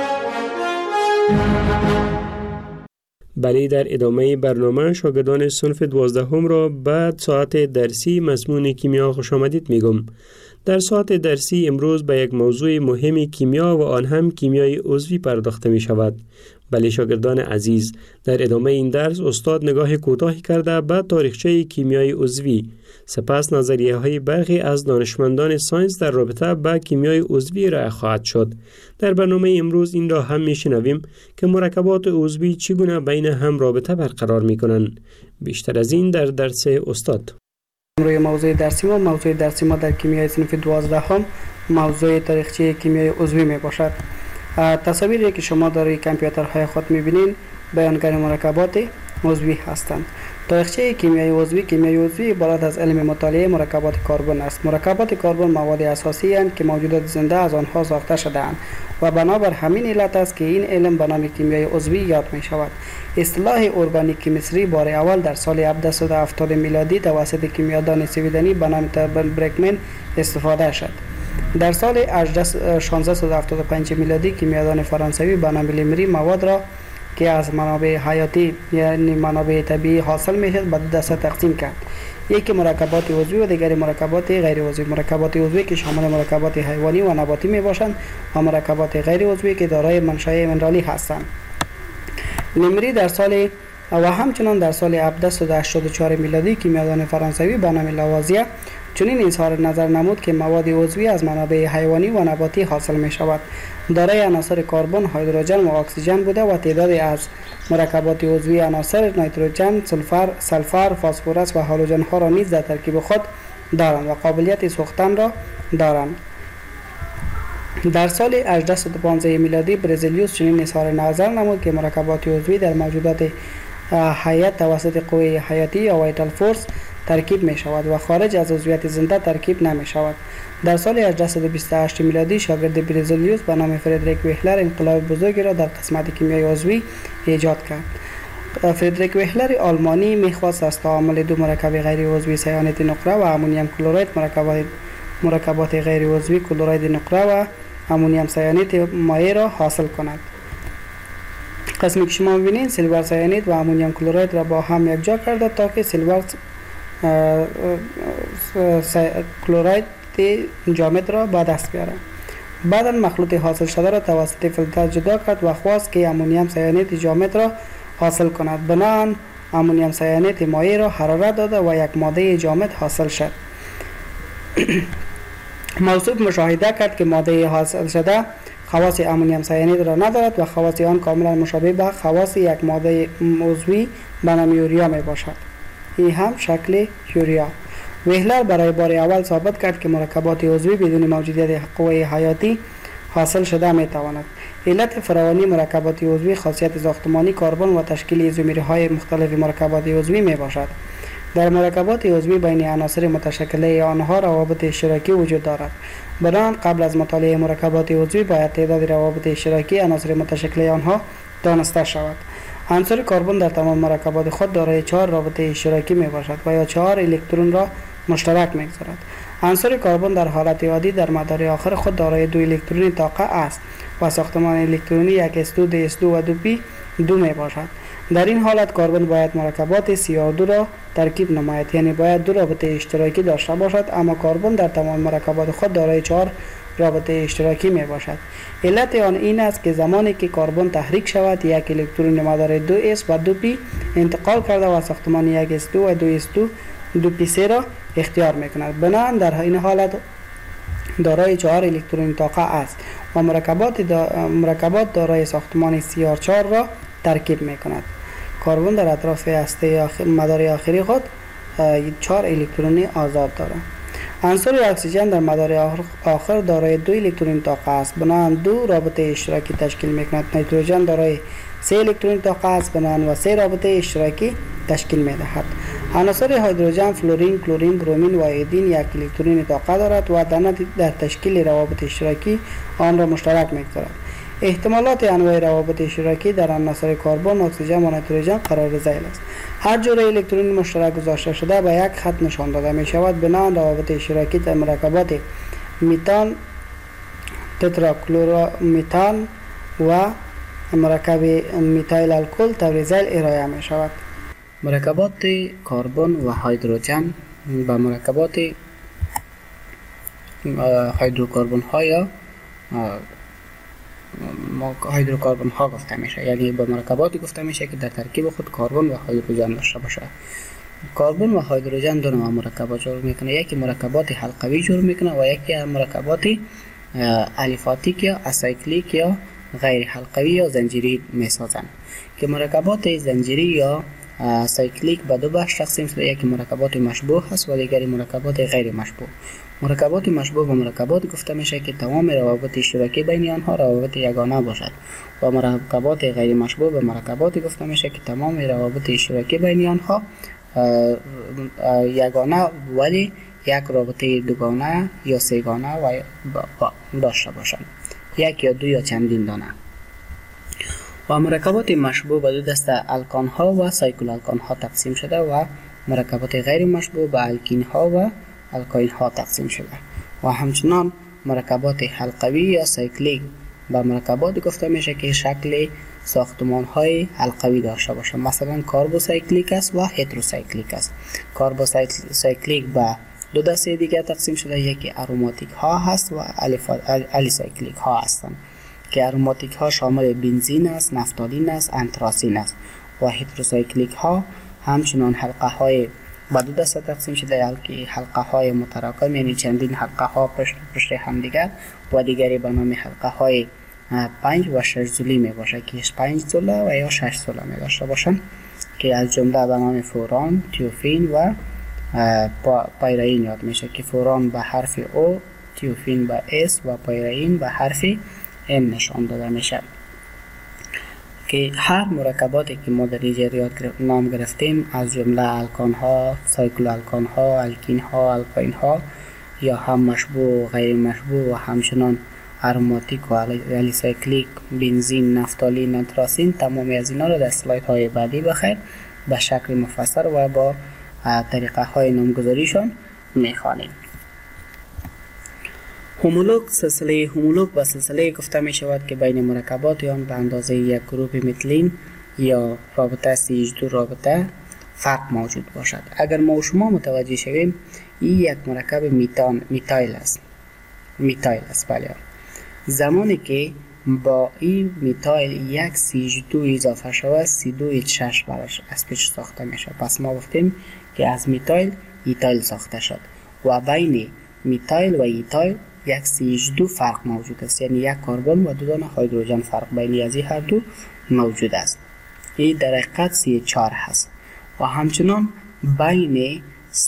بله، در ادامه برنامه شاگردان صنف 12 را بعد ساعت درسی مضمون کیمیا خوش آمدید میگم. در ساعت درسی امروز به یک موضوع مهم کیمیا و آن هم کیمیای عضوی پرداخته می شود بله شاگردان عزیز، در ادامه این درس استاد نگاه کوتاهی کرده به تاریخچه کیمیای عضوی، سپس نظریه های برخی از دانشمندان ساینس در رابطه با کیمیای عضوی ارائه خواهد شد. در برنامه امروز این را هم میشنویم که مرکبات عضوی چگونه بین هم رابطه برقرار میکنند. بیشتر از این در درس استاد. روی موضوع درسی ما در کیمیای صنف 12 هم موضوع تاریخچه کیمیای عضوی می باشد. تصاویری که شما در کامپیوترهای خود می‌بینید بیانگر مرکبات عضوی هستند. تاریخچه کیمیای عضوی عبارت از علم مطالعه مرکبات کربن است. مرکبات کربن مواد اساسی اند که موجودات زنده از آنها ساخته شده‌اند و بنابر همین علت است که این علم به نام کیمیای عضوی یاد می شود. اصطلاح ارگانیک کیمستری بار اول در سال 1770 میلادی توسط کیمیادان سویدنی به نام برکمن استفاده شد. در سال 1675 میلادی کیمیادان فرانسوی به نام لیمری مواد را که از منابع حیاتی یعنی منابع طبیعی حاصل میشد به دو دسته تقسیم کرد. یکی مرکبات عضوی و دیگری مرکبات غیر عضوی. مرکبات عضوی که شامل مرکبات حیوانی و نباتی می باشند و مرکبات غیر عضوی که دارای منشأ منرالی هستند. لیمری در سال و همچنان در سال 1784 میلادی کیمیادان فرانسوی به نام لاوازیه چنین اظهار نظر نمود که مواد عضوی از منابع حیوانی و نباتی حاصل می شود. دارای عناصر کربن، هیدروژن و اکسیژن بوده و تعدادی از مرکبات عضوی عناصر نیتروژن، سلفر، فسفرس و هالوژن ها را نیز در ترکیب خود دارند و قابلیت سوختن را دارند. در سال 1815 میلادی برزیلیوس چنین اظهار نظر نمود که مرکبات عضوی در موجودات حیات توسط قوه حیاتی یا وایتال فورس ترکیب می شود و خارج از عضویت زنده ترکیب نمی شود. در سال 1828 میلادی شاگرد برزیلیوس به نام فردریک وهلر انقلاب بزرگی را در قسمت کیمیای عضوی ایجاد کرد. فردریک وهلر آلمانی می‌خواست از تعامل دو مرکب غیر عضوی سیانید نقره و امونیم کلراید مرکبات غیر عضوی کلراید نقره و امونیم سیانید مایع را حاصل کند. قسمی که شما می‌بینید سیلور سیانید و امونیم کلراید را با هم یکجا کرده تا که سیلور کلراید جامد را به دست بیارد. بعدا مخلوط حاصل شده را توسط فیلتر جدا کرد و خواست که امونیم سیانید جامد را حاصل کند. بنابراین امونیم سیانید مایع را حرارت داده و یک ماده جامد حاصل شد. موصوف مشاهده کرد که ماده حاصل شده خواص امونیم سیانید را ندارد و خواص آن کاملا مشابه به خواص یک ماده عضوی به نام یوریا می باشد. این هم شکل یوریا. وهلر برای بار اول ثابت کرد که مرکبات عضوی بدون موجودیت قوه حیاتی حاصل شده می تواند. علت فراوانی مرکبات عضوی خاصیت ساختمانی کربن و تشکیل ایزومرهای مختلف مرکبات عضوی می باشد. در مرکبات عضوی بین عناصر متشکله آنها روابط اشتراکی وجود دارد. بنابراین قبل از مطالعه مرکبات عضوی باید تعداد روابط اشتراکی عناصر متشکله آنها دانسته شود. عنصر کربن در تمام مرکبات خود دارای 4 رابطه اشتراکی می باشد و یا 4 الکترون را مشترک می‌گذارد. عنصر کربن در حالت عادی در مدار آخر خود دارای 2 الکترون طاقه است و ساختمان الکترونی 1s2 2s2 و 2p2 می باشد. در این حالت کربن باید مرکبات CR2 را ترکیب نماید، یعنی باید 2 رابطه اشتراکی داشته باشد، اما کربن در تمام مرکبات خود دارای 4 رابطه اشتراکی می باشد. علت آن این است که زمانی که کربن تحریک شود یک الکترون مدار 2s و 2p انتقال کرده و ساختمان 1s2 و 2s2 2p3 را اختیار می کند. بنابراین در این حالت دارای 4 الکترون طاقه است و مرکبات دارای ساختمان CR4 را ترکیب می کند. کربن در اطراف هسته مدار آخری خود 4 الکترون آزاد دارد. عنصر اکسیژن در مدار آخر دارای 2 الکترون طاقه است، بنابراین 2 رابطه اشتراکی تشکیل می کند. نیتروژن دارای 3 الکترون طاقه است، بنابراین و 3 رابطه اشتراکی تشکیل می دهد. عناصر هیدروژن، فلورین، کلورین، برومین و ایودین 1 الکترون طاقه دارد و در تشکیل روابط اشتراکی آن را مشترک می‌گذارد. احتمالات انواع روابط اشتراکی در عناصر کربن، اکسیژن و نیتروژن قرار ذیل است. هر جور الکترون مشترک گذاشته شده به یک خط نشان داده می شود. بنابراین روابط اشتراکی در مرکبات میتان، تتراکلورمیتان و مرکب میتایل الکل طور ذیل ارائه می شود. مرکبات کربن و هیدروژن و مرکبات هیدروکربن ها یا هیدروکاربن ها گفته میشه، یعنی به مرکباتی گفته میشه که در ترکیب خود کربن و هیدروژن داشته باشه. کربن و هیدروژن دو نوع مرکبات جور میکنه، یکی مرکبات حلقوی جور میکنه و یکی مرکبات الیفاتیک یا اسایکلیک یا غیر حلقوی یا زنجیری میسازن. که مرکبات زنجیری یا سایکلیک به دو بخش تقسیم شده، یکی مرکبات مشبوه هست و دیگری مرکبات غیر مشبوه. مرکبات مشبوه و مرکبات گفته میشه که تمام روابط اشتراکی بین آنها روابط یگانه باشد و مرکبات غیر مشبوه و مرکبات گفته میشه که تمام روابط اشتراکی بین آنها یگانه ولی یک رابطه دوگانه یا سه‌گانه و داشته باشند، یک یا دو یا چندین دانه. و مرکبات مشبوه به دو دسته الکان ها و سایکل الکان ها تقسیم شده و مرکبات غیر مشبوه به الکین ها و الکاین ها تقسیم شده. و همچنان مرکبات حلقوی یا سایکلیک به مرکبات گفته میشه که شکل ساختمان های حلقوی داشته باشه، مثلا کاربوسایکلیک است و هتروسایکلیک است. کاربوسایکلیک به دو دسته دیگه تقسیم شده، یکی اروماتیک ها هست و الیسایکلیک ها هستند که اروماتیک ها شامل بنزین است، نفتالین است، انتراسین است. و هتروسایکلیک ها همچنان حلقه های به دو دسته تقسیم شده، که حلقه های متراکم یعنی چندین حلقه ها پشت هم دیگر و دیگری به نام حلقه های 5 و 6 زولی می باشه که 5 زوله و یا 6 زوله می داشته باشن، که از جمله به نام فوران، تیوفین و پایرین یاد میشه که فوران به حرف او، تیوفین به اس و پایرین به حرف ام نشان داده میشه. که هر مرکباتی که ما در اینجا نام گرفتیم از جمله الکان ها، سایکل الکان ها، الکین ها، الکاین ها یا هم مشبوه و غیر مشبوه و همچنان اروماتیک و الیسایکلیک، بنزین، نفتالین، انتراسین، تمامی از اینا را در اسلاید های بعدی بخیر به شکل مفصل و با طریقه های نامگذاریشان میخوانیم. هومولوگ، سلسله هومولوگ و سلسله گفته می شود که بین مرکبات آن به اندازه یک گروپ متلین یا رابطه CH2 رابطه فرق موجود باشد. اگر ما و شما متوجه شویم این یک مرکب میتایل است. بله. زمانی که با این میتایل یک CH2 اضافه شود C2H6 براش از پیش ساخته می شود. پس ما گفتیم که از میتایل ایتایل ساخته شد و بین میتایل و ایتایل یک CH2 فرق موجود است، یعنی یک کربن و دو دانه هیدروژن فرق بین از این هر دو موجود است. این در حقیقت CH4 هست. و همچنان بین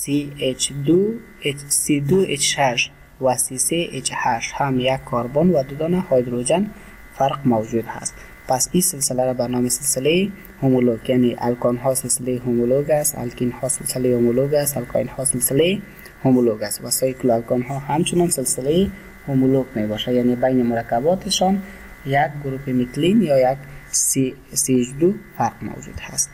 C2H6 و C3H8 هم یک کربن و دو دانه هیدروژن فرق موجود هست. پس این سلسله را به نام سلسله هومولوگ، یعنی الکان ها سلسله هومولوگ است، الکین ها سلسله هومولوگ است، الکاین ها سلسله هومولوگ است و سایکل الکان ها همچنان سلسله هومولوگ می باشه، یعنی بین مرکباتشان یک گروپ متلین یا یک CH2 فرق موجود هست.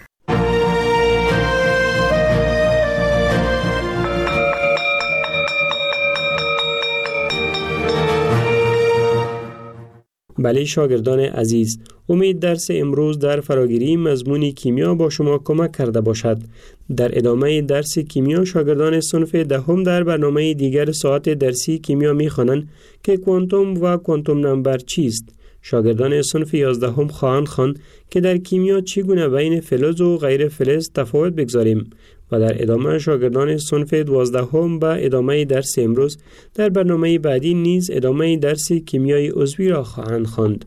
بله شاگردان عزیز، امید درس امروز در فراگیری مضمون کیمیا با شما کمک کرده باشد. در ادامه درس کیمیا شاگردان صنف دهم در برنامه دیگر ساعت درسی کیمیا می‌خوانند که کوانتوم و کوانتوم نمبر چیست. شاگردان صنف 11 خواهند خواند که در کیمیا چگونه بین فلز و غیر فلز تفاوت بگذاریم و در ادامه شاگردان صنف 12 به ادامه درس امروز در برنامه بعدی نیز ادامه درس کیمیای عضوی را خواهند خواند.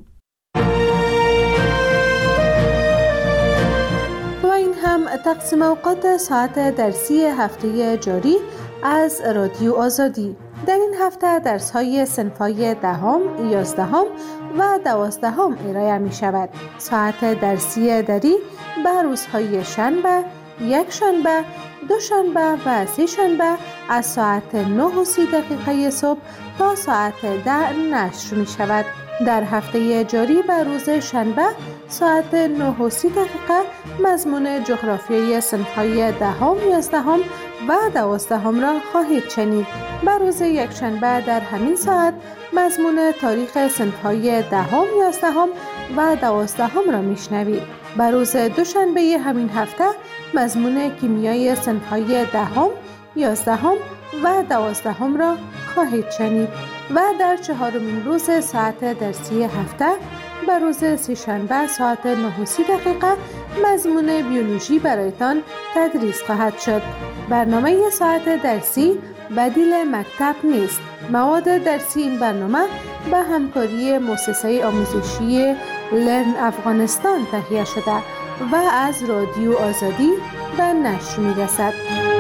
و این هم تقسیم اوقات ساعت درسی هفته جاری از رادیو آزادی. در این هفته درس‌های صنف‌های 10، 11 و 12 ارائه می شود. ساعت درسی دری به روزهای شنبه، یک شنبه، دو شنبه و سه شنبه از ساعت 9:30 صبح تا ساعت 10 نشر می شود. در هفته جاری به روز شنبه ساعت 9:30 مضمون جغرافیای صنف‌های 10، 11 و 12 را خواهید شنید. به روز یک شنبه در همین ساعت مضمون تاریخ صنف‌های 10، 11 و 12 را میشنوید. به روز دوشنبه همین هفته مضمون کیمیای صنف‌های 10، 11 و 12 را خواهید شنید. و در 4مین روز ساعت درسی هفته به روز سه‌شنبه ساعت 9:30 مضمون بیولوژی برایتان تدریس خواهد شد. برنامه ساعت درسی بدیل مکتب نیست. مواد درسی این برنامه به همکاری مؤسسه آموزشی لرن افغانستان تهیه شده و از رادیو آزادی به نشر می‌رسد.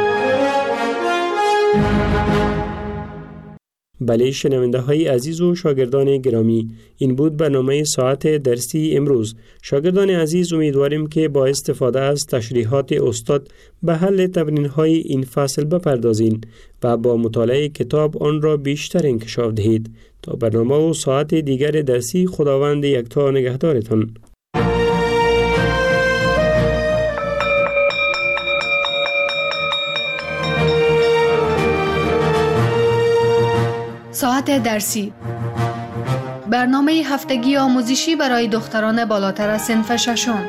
بله شنونده های عزیز و شاگردان گرامی، این بود برنامه ساعت درسی امروز. شاگردان عزیز، امیدواریم که با استفاده از تشریحات استاد به حل تمرین های این فصل بپردازین و با مطالعه کتاب آن را بیشتر انکشاف دهید. تا برنامه و ساعت دیگر درسی، خداوند یکتا نگهدارتان. ساعت درسی، برنامه هفتگی آموزشی برای دختران بالاتر از صنف ششم.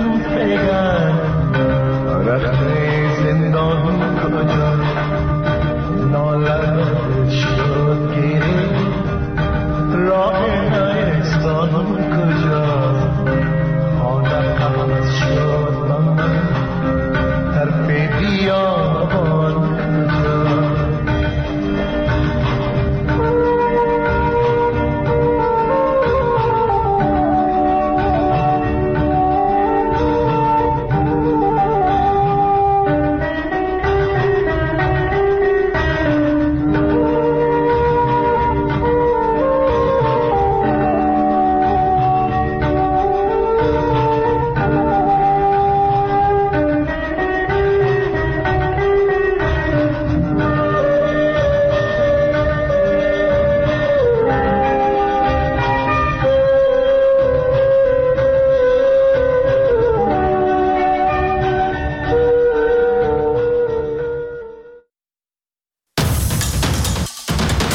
رخت زندان کجا نالد